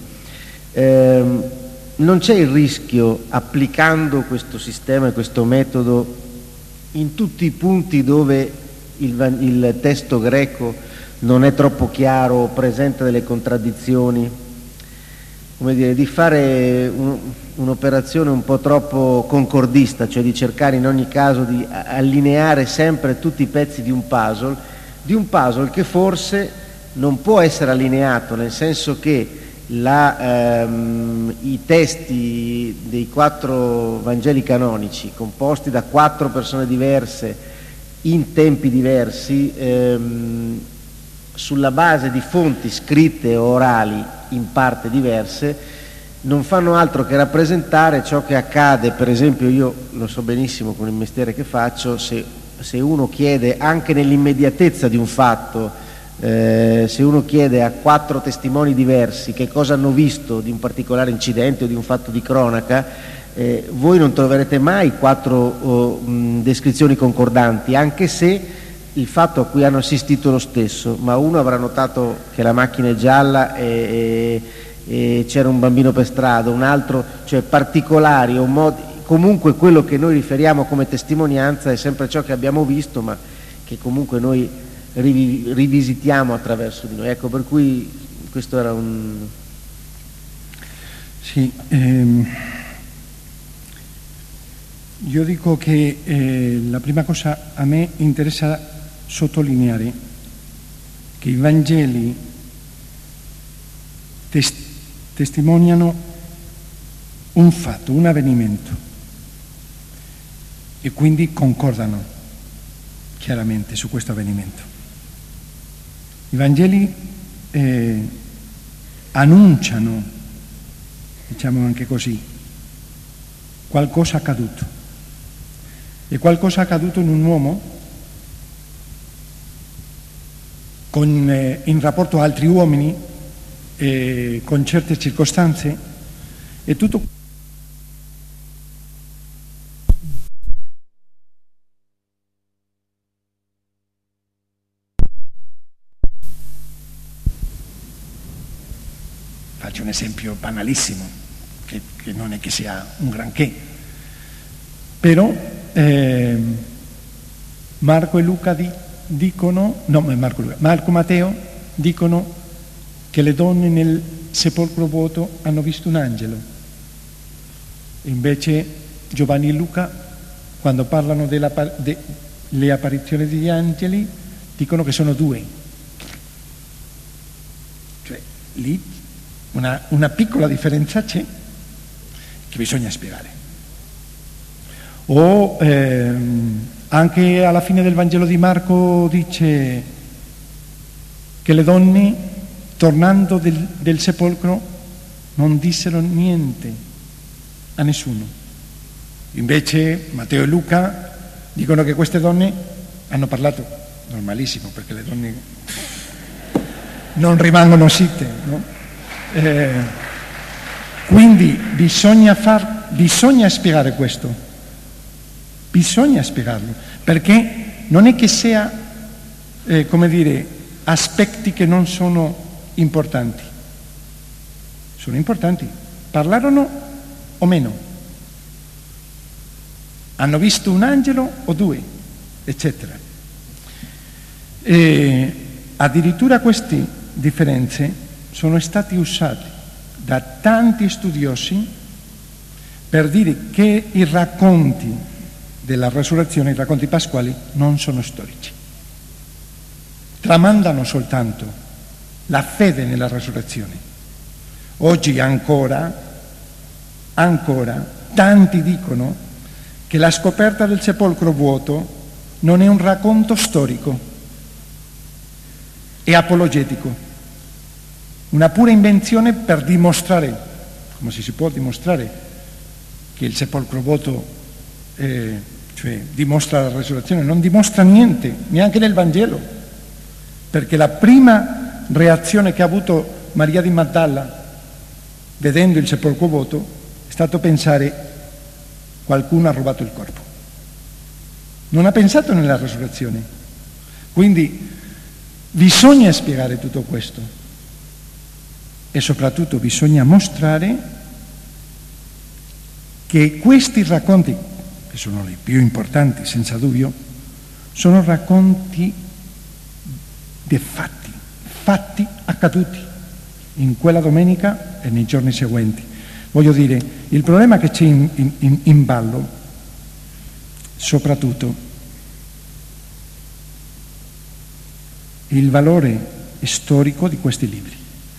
Non c'è il rischio, applicando questo sistema e questo metodo in tutti i punti dove il testo greco non è troppo chiaro, presenta delle contraddizioni, come dire, di fare un'operazione un po' troppo concordista, cioè di cercare in ogni caso di allineare sempre tutti i pezzi di un puzzle che forse non può essere allineato, nel senso che i testi dei 4 Vangeli canonici, composti da 4 persone diverse in tempi diversi, sulla base di fonti scritte o orali in parte diverse, non fanno altro che rappresentare ciò che accade. Per esempio, io lo so benissimo con il mestiere che faccio, se uno chiede, anche nell'immediatezza di un fatto, se uno chiede a 4 testimoni diversi che cosa hanno visto di un particolare incidente o di un fatto di cronaca, voi non troverete mai 4 descrizioni concordanti, anche se il fatto a cui hanno assistito è lo stesso, ma uno avrà notato che la macchina è gialla e c'era un bambino per strada, un altro, cioè particolari o modi. Comunque quello che noi riferiamo come testimonianza è sempre ciò che abbiamo visto, ma che comunque noi rivisitiamo attraverso di noi. Ecco, per cui questo era un... Sì, io dico che la prima cosa a me interessa sottolineare che i Vangeli testimoniano un fatto, un avvenimento, e quindi concordano chiaramente su questo avvenimento. I Vangeli annunciano, diciamo anche così, qualcosa accaduto. E qualcosa accaduto in un uomo in rapporto a altri uomini, con certe circostanze, e tutto. Faccio un esempio banalissimo, che non è che sia un granché, però Marco e Luca Marco e Matteo dicono che le donne nel sepolcro vuoto hanno visto un angelo. Invece Giovanni e Luca, quando parlano delle apparizioni degli angeli, dicono che sono 2. Cioè lì una piccola differenza c'è che bisogna spiegare. O anche alla fine del Vangelo di Marco dice che le donne, tornando del sepolcro, non dissero niente a nessuno. Invece Matteo e Luca dicono che queste donne hanno parlato, normalissimo, perché le donne non rimangono zitte, no? Quindi bisogna spiegare questo, bisogna spiegarlo, perché non è che sia, aspetti che non sono importanti. Sono importanti. Parlarono o meno? Hanno visto un angelo o 2? Eccetera. E addirittura queste differenze sono stati usati da tanti studiosi per dire che i racconti della resurrezione, i racconti pasquali, non sono storici. Tramandano soltanto la fede nella resurrezione. Oggi ancora tanti dicono che la scoperta del sepolcro vuoto non è un racconto storico, è apologetico. Una pura invenzione per dimostrare, come si può dimostrare che il sepolcro vuoto dimostra la resurrezione, non dimostra niente, neanche nel Vangelo, perché la prima reazione che ha avuto Maria di Magdala vedendo il sepolcro vuoto è stato pensare: qualcuno ha rubato il corpo. Non ha pensato nella resurrezione. Quindi bisogna spiegare tutto questo. E soprattutto bisogna mostrare che questi racconti, che sono i più importanti senza dubbio, sono racconti di fatti accaduti in quella domenica e nei giorni seguenti. Voglio dire, il problema che c'è in ballo, soprattutto il valore storico di questi libri.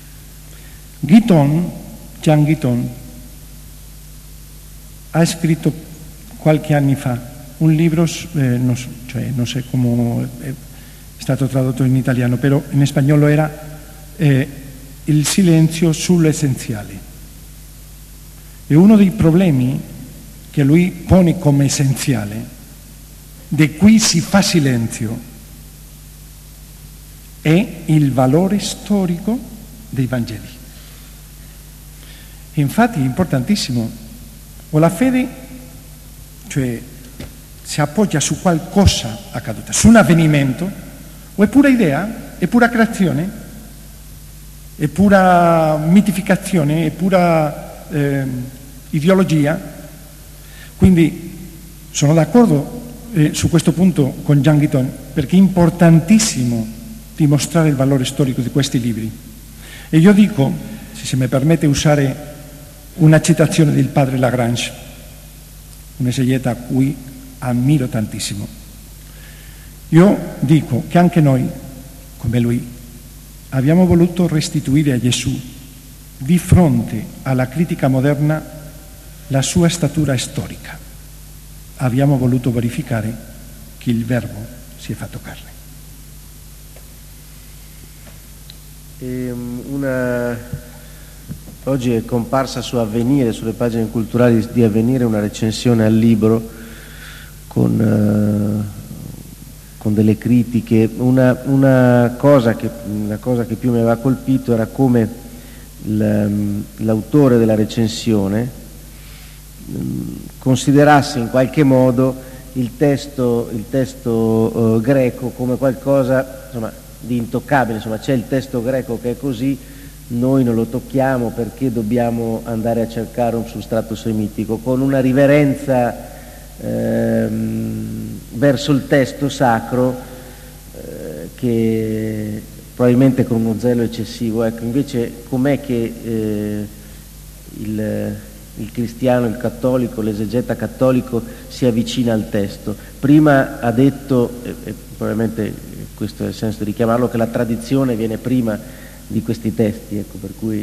Jean Guiton, ha scritto qualche anno fa un libro, non so come è stato tradotto in italiano, però in spagnolo era Il silenzio sull'essenziale. E uno dei problemi che lui pone come essenziale, di cui si fa silenzio, è il valore storico dei Vangeli. Infatti è importantissimo, o la fede, cioè si appoggia su qualcosa accaduto, su un avvenimento, o è pura idea, è pura creazione, è pura mitificazione, è pura ideologia. Quindi sono d'accordo su questo punto con Jean Guiton, perché è importantissimo dimostrare il valore storico di questi libri. E io dico, se si mi permette usare una citazione del padre Lagrange, un esegeta a cui ammiro tantissimo. Io dico che anche noi, come lui, abbiamo voluto restituire a Gesù, di fronte alla critica moderna, la sua statura storica. Abbiamo voluto verificare che il Verbo si è fatto carne. Oggi è comparsa su Avvenire, sulle pagine culturali di Avvenire, una recensione al libro con delle critiche. Una cosa che più mi aveva colpito era come l'autore della recensione considerasse in qualche modo il testo greco come qualcosa, insomma, di intoccabile. Insomma, c'è il testo greco che è così, noi non lo tocchiamo perché dobbiamo andare a cercare un substrato semitico, con una riverenza verso il testo sacro che probabilmente con uno zelo eccessivo. Ecco, invece com'è che il cristiano, il cattolico, l'esegeta cattolico si avvicina al testo? Prima ha detto, e probabilmente questo è il senso di richiamarlo, che la tradizione viene prima di questi testi, ecco, per cui...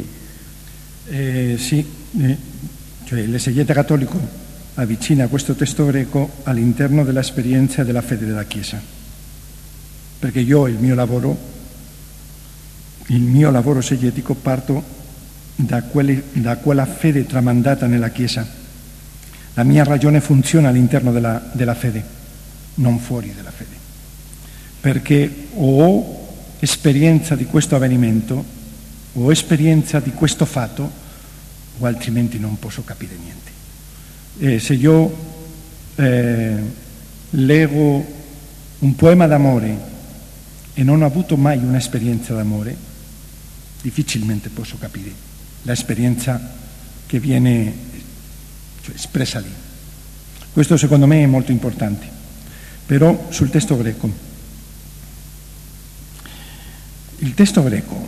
cioè l'esegeta cattolico avvicina questo testo greco all'interno dell'esperienza della fede della Chiesa, perché io il mio lavoro esegetico parto da quella fede tramandata nella Chiesa. La mia ragione funziona all'interno della fede, non fuori dalla fede, perché ho esperienza di questo avvenimento, ho esperienza di questo fatto, o altrimenti non posso capire niente. Se io leggo un poema d'amore e non ho avuto mai un'esperienza d'amore, difficilmente posso capire l'esperienza che viene espressa lì. Questo secondo me è molto importante. Però sul testo greco, il testo greco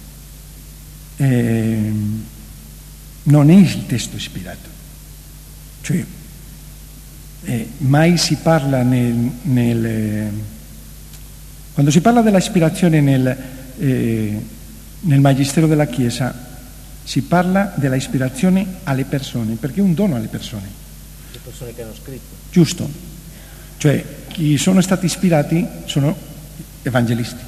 non è il testo ispirato, cioè mai si parla quando si parla della ispirazione nel Magistero della Chiesa, si parla della ispirazione alle persone, perché è un dono alle persone. Le persone che hanno scritto. Giusto. Cioè, chi sono stati ispirati sono evangelisti.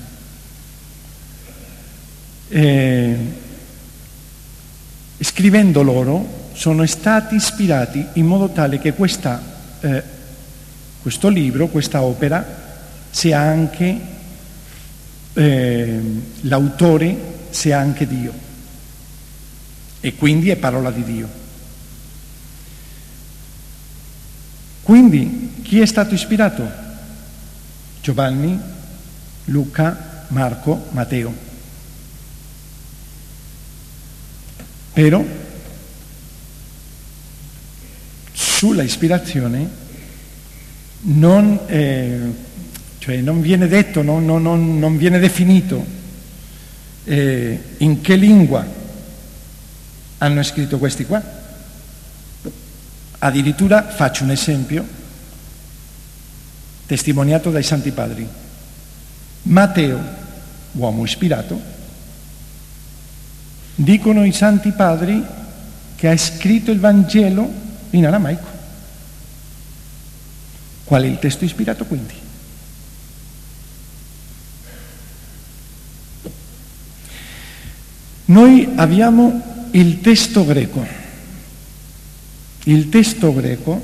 Scrivendo loro sono stati ispirati in modo tale che questo libro, questa opera, sia anche l'autore, sia anche Dio, e quindi è parola di Dio. Quindi chi è stato ispirato? Giovanni, Luca, Marco, Matteo. Però sulla ispirazione non viene detto, non viene definito in che lingua hanno scritto questi qua. Addirittura faccio un esempio testimoniato dai Santi Padri. Matteo uomo ispirato, dicono i santi padri che ha scritto il Vangelo in aramaico. Qual è il testo ispirato quindi? Noi abbiamo il testo greco. Il testo greco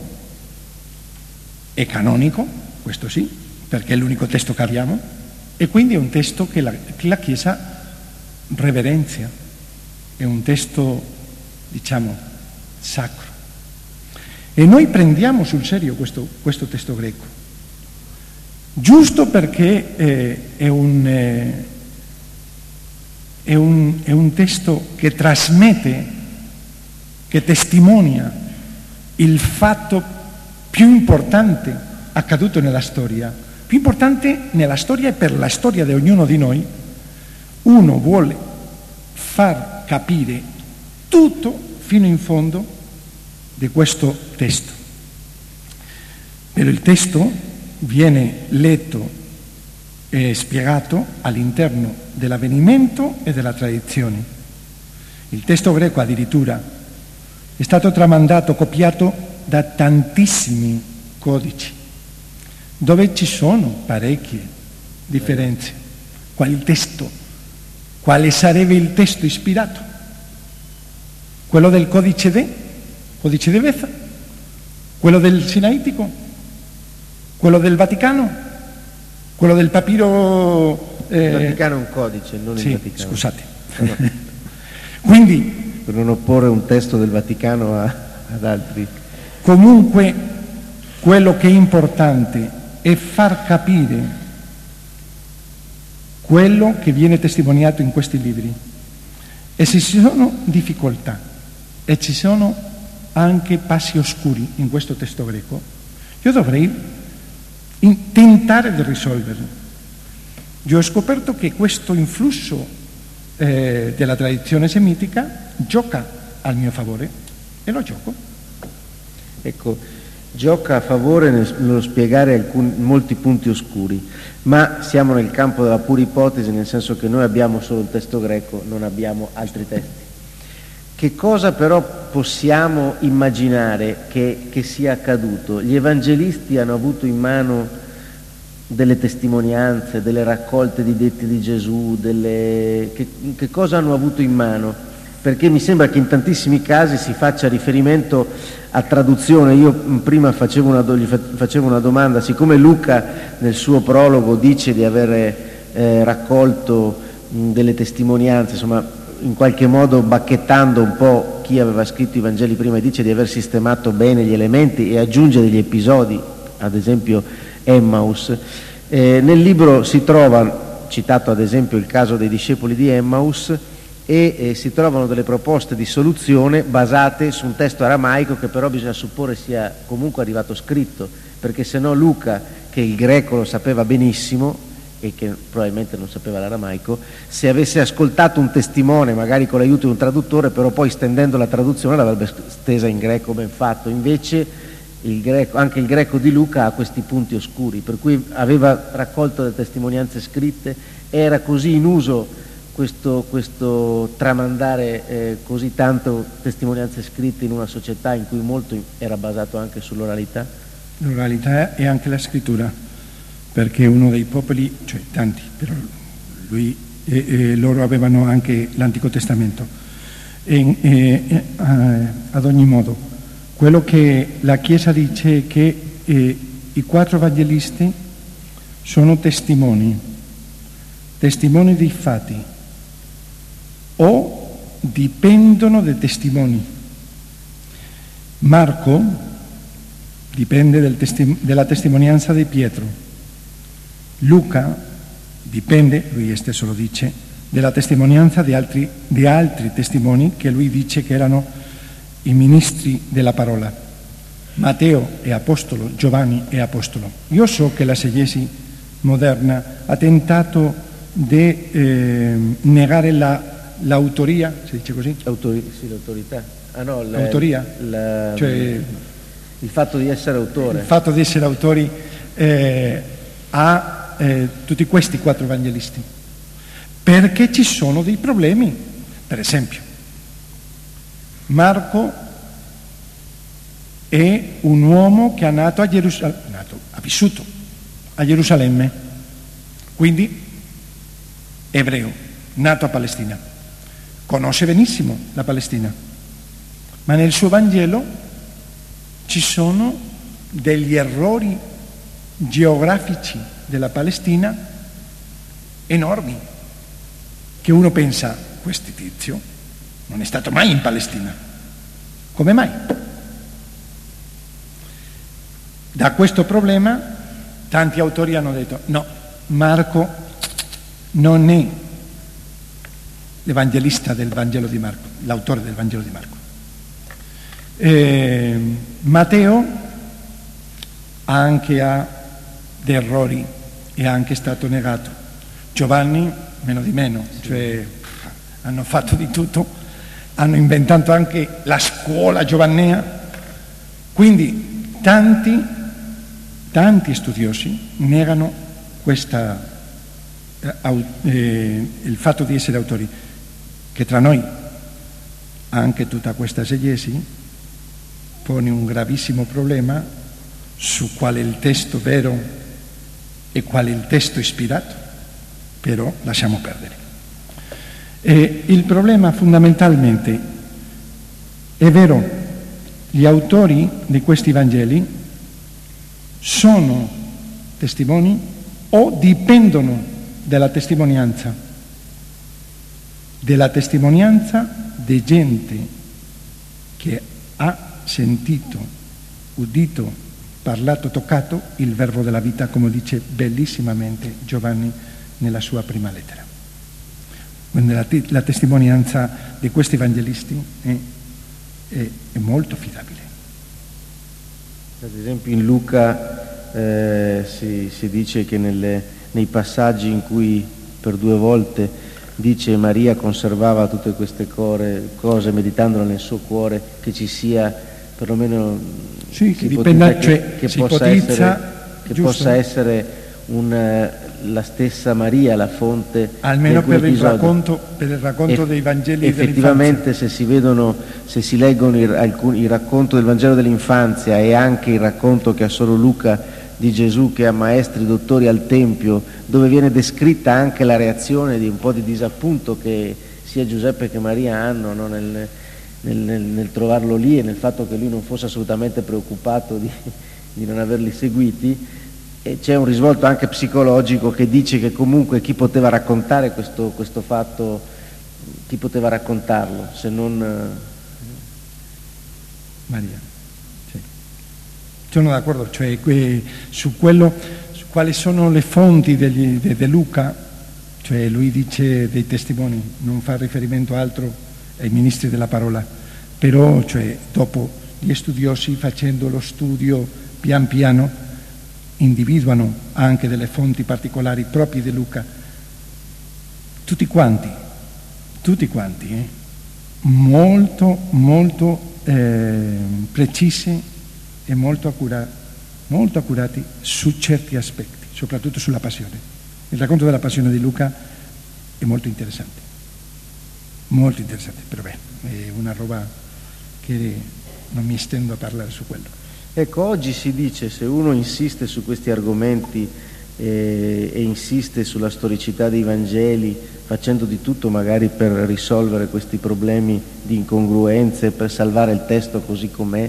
è canonico, questo sì, perché è l'unico testo che abbiamo, e quindi è un testo che la Chiesa reverenzia, è un testo, diciamo, sacro. E noi prendiamo sul serio questo testo greco, giusto perché è un testo che trasmette, che testimonia il fatto più importante accaduto nella storia, più importante nella storia e per la storia di ognuno di noi. Uno vuole far capire tutto fino in fondo di questo testo. Però il testo viene letto e spiegato all'interno dell'avvenimento e della tradizione. Il testo greco addirittura è stato tramandato, copiato da tantissimi codici, dove ci sono parecchie differenze. Quale sarebbe il testo ispirato? Quello del codice di Beza? Quello del Sinaitico? Quello del Vaticano? Quello del papiro? Il Vaticano è un codice, non sì, il Vaticano. Scusate. No. Quindi, per non opporre un testo del Vaticano ad altri. Comunque, quello che è importante è far capire quello che viene testimoniato in questi libri. E se ci sono difficoltà e ci sono anche passi oscuri in questo testo greco, io dovrei tentare di risolverli. Io ho scoperto che questo influsso della tradizione semitica gioca al mio favore e lo gioco. Ecco, gioca a favore nello spiegare molti punti oscuri, ma siamo nel campo della pura ipotesi, nel senso che noi abbiamo solo il testo greco, non abbiamo altri testi. Che cosa però possiamo immaginare che sia accaduto? Gli evangelisti hanno avuto in mano delle testimonianze, delle raccolte di detti di Gesù, che cosa hanno avuto in mano? Perché mi sembra che in tantissimi casi si faccia riferimento a traduzione. Io prima gli facevo una domanda, siccome Luca nel suo prologo dice di aver raccolto delle testimonianze, insomma in qualche modo bacchettando un po' chi aveva scritto i Vangeli prima, e dice di aver sistemato bene gli elementi e aggiunge degli episodi, ad esempio Emmaus. Nel libro si trova, citato ad esempio il caso dei discepoli di Emmaus, e si trovano delle proposte di soluzione basate su un testo aramaico che però bisogna supporre sia comunque arrivato scritto, perché se no Luca, che il greco lo sapeva benissimo e che probabilmente non sapeva l'aramaico, se avesse ascoltato un testimone magari con l'aiuto di un traduttore, però poi stendendo la traduzione l'avrebbe stesa in greco ben fatto. Invece anche il greco di Luca ha questi punti oscuri, per cui aveva raccolto le testimonianze scritte. Era così in uso questo tramandare così tanto testimonianze scritte in una società in cui molto era basato anche sull'oralità? L'oralità e anche la scrittura, perché uno dei popoli, cioè tanti, però loro avevano anche l'Antico Testamento. Ad ogni modo, quello che la Chiesa dice è che i 4 evangelisti sono testimoni dei fatti, o dipendono dai testimoni. Marco dipende della testimonianza di Pietro. Luca dipende, lui stesso lo dice, della testimonianza di altri testimoni che lui dice che erano i ministri della parola. Matteo è apostolo, Giovanni è apostolo. Io so che la esegesi moderna ha tentato di negare l'autoria, si dice così? Sì, l'autorità. L'autoria? Cioè, il fatto di essere autore. Il fatto di essere autori a tutti questi 4 evangelisti. perché ci sono dei problemi. Per esempio, Marco è un uomo che ha vissuto a Gerusalemme, quindi ebreo, nato a Palestina, conosce benissimo la Palestina, ma nel suo Vangelo ci sono degli errori geografici della Palestina enormi, che uno pensa, questo tizio non è stato mai in Palestina, come mai? Da questo problema tanti autori hanno detto no, Marco non è l'evangelista del Vangelo di Marco, l'autore del Vangelo di Marco. Matteo anche ha dei errori, è anche stato negato. Giovanni meno di meno, cioè hanno fatto di tutto, hanno inventato anche la scuola giovannea, quindi tanti studiosi negano il fatto di essere autori, che tra noi anche tutta questa esegesi pone un gravissimo problema su qual è il testo vero e qual è il testo ispirato, però lasciamo perdere. Il problema fondamentalmente è vero, gli autori di questi Vangeli sono testimoni o dipendono dalla testimonianza di gente che ha sentito, udito, parlato, toccato il verbo della vita, come dice bellissimamente Giovanni nella sua prima lettera. Quindi la testimonianza di questi evangelisti è molto affidabile. Ad esempio in Luca si dice che nei passaggi in cui per 2 volte dice Maria conservava tutte queste cose meditandole nel suo cuore, che ci sia perlomeno sì, che possa essere la stessa Maria la fonte, almeno per il racconto dei Vangeli effettivamente dell'infanzia. Se si leggono il racconto del Vangelo dell'infanzia e anche il racconto che ha solo Luca di Gesù che ha maestri dottori al Tempio, dove viene descritta anche la reazione di un po' di disappunto che sia Giuseppe che Maria hanno, no? nel trovarlo lì e nel fatto che lui non fosse assolutamente preoccupato di non averli seguiti, e c'è un risvolto anche psicologico che dice che comunque chi poteva raccontare questo fatto, chi poteva raccontarlo se non Maria. Sì. Sono d'accordo, cioè su quali sono le fonti di Luca, cioè lui dice dei testimoni, non fa riferimento altro ai ministri della parola, però cioè, dopo gli studiosi, facendo lo studio pian piano, individuano anche delle fonti particolari proprie di Luca, tutti quanti, molto precise e molto accurati su certi aspetti, soprattutto sulla passione. Il racconto della passione di Luca è molto interessante, però beh, è una roba che non mi estendo a parlare su quello. Ecco, oggi si dice, se uno insiste su questi argomenti e insiste sulla storicità dei Vangeli, facendo di tutto magari per risolvere questi problemi di incongruenze, per salvare il testo così com'è,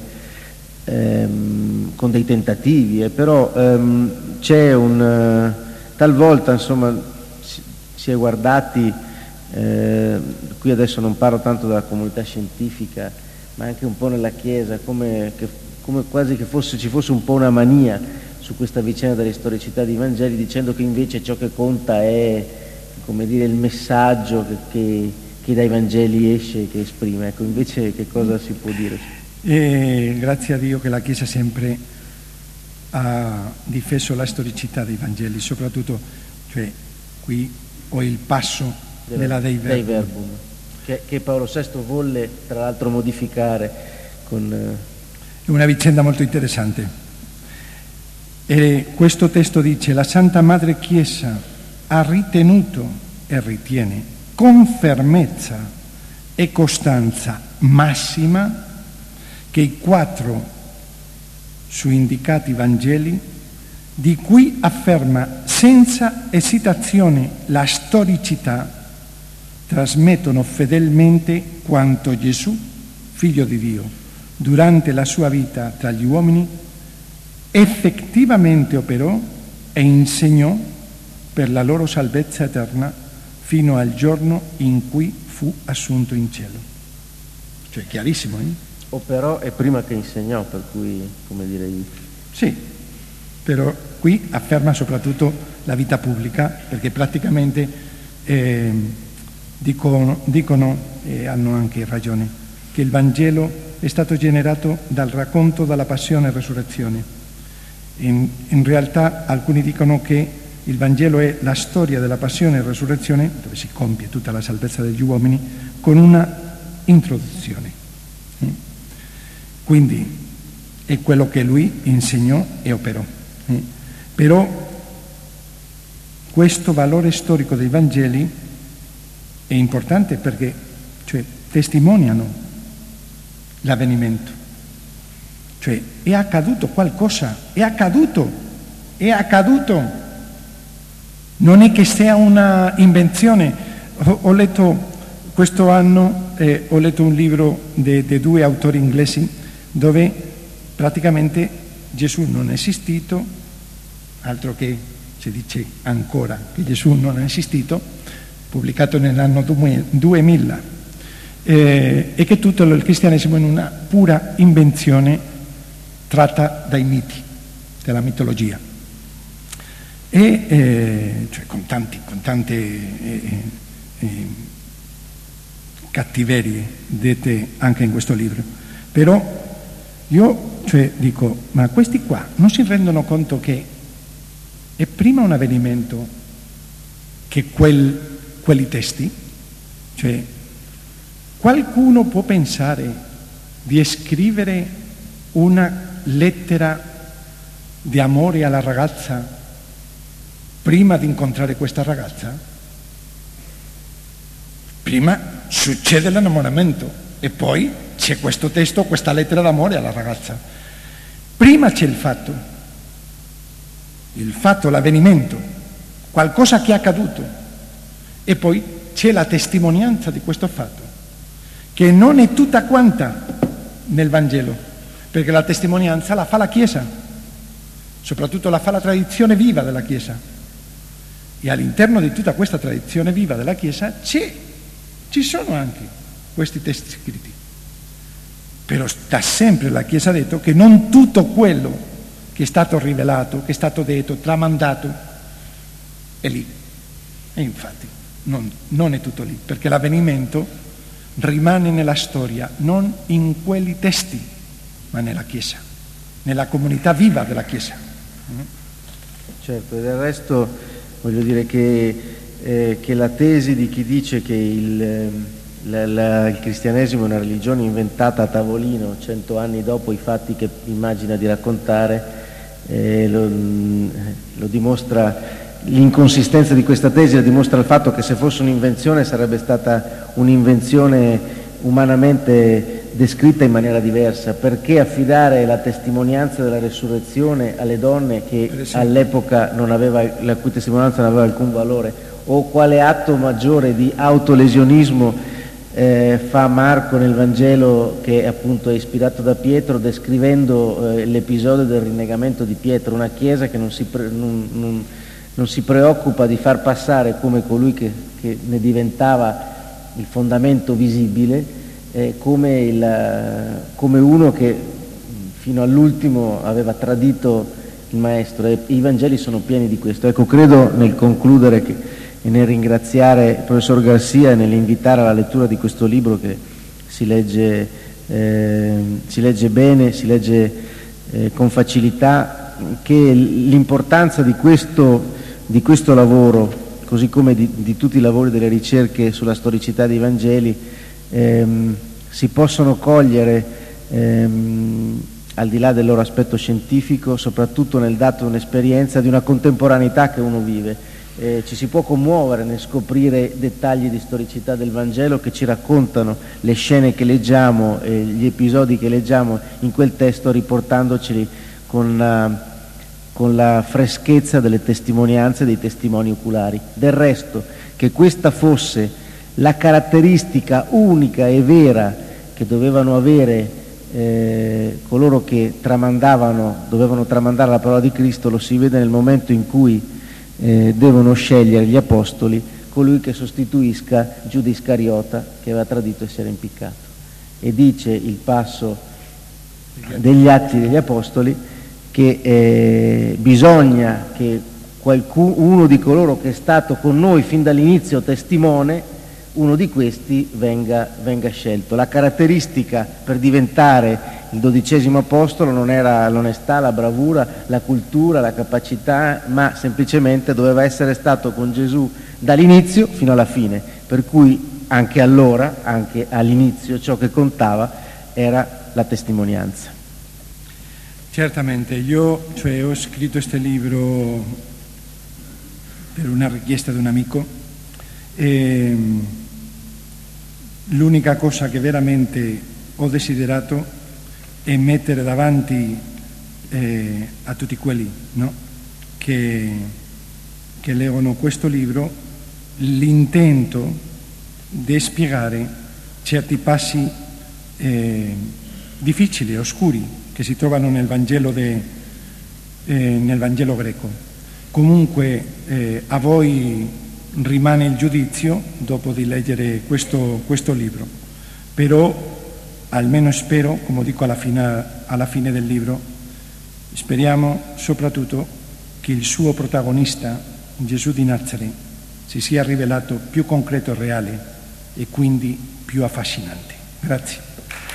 con dei tentativi, però c'è talvolta insomma si è guardati, qui adesso non parlo tanto della comunità scientifica, ma anche un po' nella Chiesa, come quasi che ci fosse un po' una mania su questa vicenda delle storicità dei Vangeli, dicendo che invece ciò che conta è, come dire, il messaggio che dai Vangeli esce, che esprime. Ecco, invece che cosa si può dire? Grazie a Dio che la Chiesa sempre ha difeso la storicità dei Vangeli, soprattutto, cioè, qui ho il passo della Dei Verbum, che Paolo VI volle tra l'altro modificare con... È una vicenda molto interessante. E questo testo dice: la Santa Madre Chiesa ha ritenuto e ritiene con fermezza e costanza massima che i 4 su indicati Vangeli, di cui afferma senza esitazione la storicità, trasmettono fedelmente quanto Gesù, figlio di Dio, durante la sua vita tra gli uomini, effettivamente operò e insegnò per la loro salvezza eterna fino al giorno in cui fu assunto in cielo. Cioè, chiarissimo, Operò e prima che insegnò, per cui, come dire... Sì, però qui afferma soprattutto la vita pubblica, perché praticamente dicono, e hanno anche ragione, che il Vangelo è stato generato dal racconto della passione e resurrezione. In realtà alcuni dicono che il Vangelo è la storia della passione e resurrezione, dove si compie tutta la salvezza degli uomini, con una introduzione. Quindi è quello che lui insegnò e operò. Però questo valore storico dei Vangeli è importante perché, cioè, testimoniano l'avvenimento. Cioè, è accaduto qualcosa, è accaduto. Non è che sia una invenzione. Ho letto questo anno, ho letto un libro di 2 autori inglesi dove praticamente Gesù non è esistito, altro che si dice ancora che Gesù non è esistito, pubblicato nell'anno 2000, e che tutto il cristianesimo è una pura invenzione tratta dai miti, della mitologia, e cioè con tante cattiverie dette anche in questo libro. Però io dico, ma questi qua non si rendono conto che è prima un avvenimento che quelli testi? Cioè, qualcuno può pensare di scrivere una lettera di amore alla ragazza prima di incontrare questa ragazza? Prima succede l'innamoramento e poi c'è questo testo, questa lettera d'amore alla ragazza. Prima c'è il fatto, l'avvenimento, qualcosa che è accaduto, e poi c'è la testimonianza di questo fatto, che non è tutta quanta nel Vangelo, perché la testimonianza la fa la Chiesa, soprattutto la fa la tradizione viva della Chiesa, e all'interno di tutta questa tradizione viva della Chiesa ci sono anche questi testi scritti. Però da sempre la Chiesa ha detto che non tutto quello che è stato rivelato, che è stato detto, tramandato, è lì. E infatti non è tutto lì, perché l'avvenimento rimane nella storia, non in quelli testi, ma nella Chiesa, nella comunità viva della Chiesa. Certo, e del resto voglio dire che la tesi di chi dice che il cristianesimo è una religione inventata a tavolino 100 anni dopo i fatti che immagina di raccontare, lo dimostra, l'inconsistenza di questa tesi la dimostra il fatto che se fosse un'invenzione sarebbe stata un'invenzione umanamente descritta in maniera diversa. Perché affidare la testimonianza della resurrezione alle donne che all'epoca la cui testimonianza non aveva alcun valore? O quale atto maggiore di autolesionismo fa Marco nel Vangelo, che appunto è ispirato da Pietro, descrivendo l'episodio del rinnegamento di Pietro, una chiesa che non si preoccupa di far passare come colui che ne diventava il fondamento visibile, come uno che fino all'ultimo aveva tradito il Maestro, e i Vangeli sono pieni di questo. Ecco, credo, nel concludere e nel ringraziare il professor Garcia e nell'invitare alla lettura di questo libro, che si legge bene, si legge con facilità, che l'importanza di questo lavoro, così come di tutti i lavori delle ricerche sulla storicità dei Vangeli, si possono cogliere al di là del loro aspetto scientifico, soprattutto nel dato un'esperienza di una contemporaneità che uno vive, ci si può commuovere nel scoprire dettagli di storicità del Vangelo che ci raccontano le scene che leggiamo, gli episodi che leggiamo in quel testo, riportandoceli con la freschezza delle testimonianze dei testimoni oculari. Del resto, che questa fosse la caratteristica unica e vera che dovevano avere coloro che dovevano tramandare la parola di Cristo, lo si vede nel momento in cui devono scegliere gli apostoli colui che sostituisca Giuda Iscariota, che aveva tradito e si era impiccato. E dice il passo degli Atti degli Apostoli che bisogna che uno di coloro che è stato con noi fin dall'inizio testimone, uno di questi venga scelto. La caratteristica per diventare il 12° apostolo non era l'onestà, la bravura, la cultura, la capacità, ma semplicemente doveva essere stato con Gesù dall'inizio fino alla fine, per cui anche allora, anche all'inizio, ciò che contava era la testimonianza. Certamente, io ho scritto questo libro per una richiesta di un amico e l'unica cosa che veramente ho desiderato è mettere davanti a tutti quelli, no? che leggono questo libro l'intento di spiegare certi passi difficili, oscuri, che si trovano nel Vangelo greco. Comunque a voi rimane il giudizio dopo di leggere questo libro, però almeno spero, come dico alla fine del libro, speriamo soprattutto che il suo protagonista, Gesù di Nazareth, si sia rivelato più concreto e reale e quindi più affascinante. Grazie.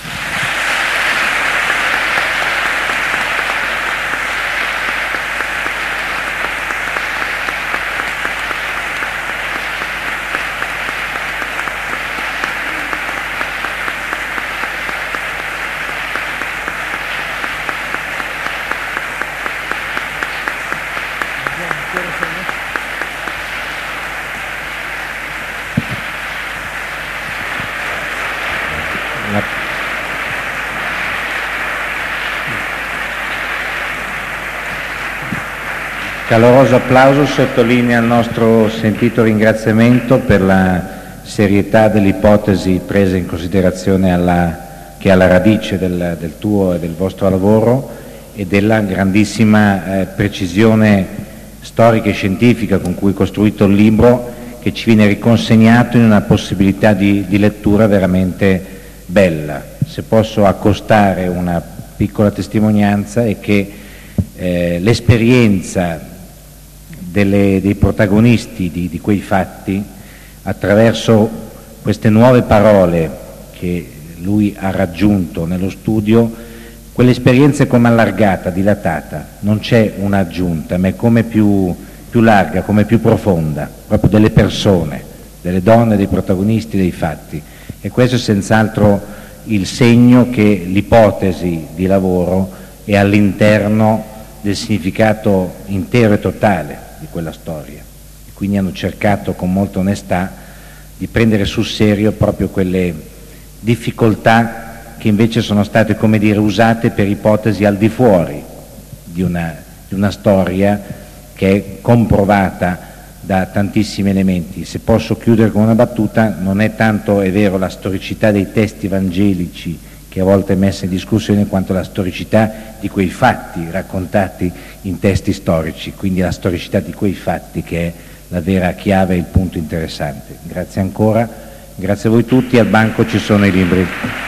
Caloroso applauso sottolinea il nostro sentito ringraziamento per la serietà dell'ipotesi presa in considerazione che è alla radice del tuo e del vostro lavoro e della grandissima precisione storica e scientifica con cui è costruito il libro, che ci viene riconsegnato in una possibilità di lettura veramente bella. Se posso accostare una piccola testimonianza è che l'esperienza dei protagonisti di quei fatti, attraverso queste nuove parole che lui ha raggiunto nello studio, quell'esperienza è come allargata, dilatata, non c'è un'aggiunta, ma è come più larga, come più profonda, proprio delle persone, delle donne, dei protagonisti, dei fatti. E questo è senz'altro il segno che l'ipotesi di lavoro è all'interno del significato intero e totale di quella storia, e quindi hanno cercato con molta onestà di prendere sul serio proprio quelle difficoltà che invece sono state, come dire, usate per ipotesi al di fuori di una storia che è comprovata da tantissimi elementi. Se posso chiudere con una battuta, non è tanto, è vero, la storicità dei testi evangelici che a volte è messa in discussione, quanto la storicità di quei fatti raccontati in testi storici, quindi la storicità di quei fatti che è la vera chiave e il punto interessante. Grazie ancora, grazie a voi tutti, al banco ci sono i libri.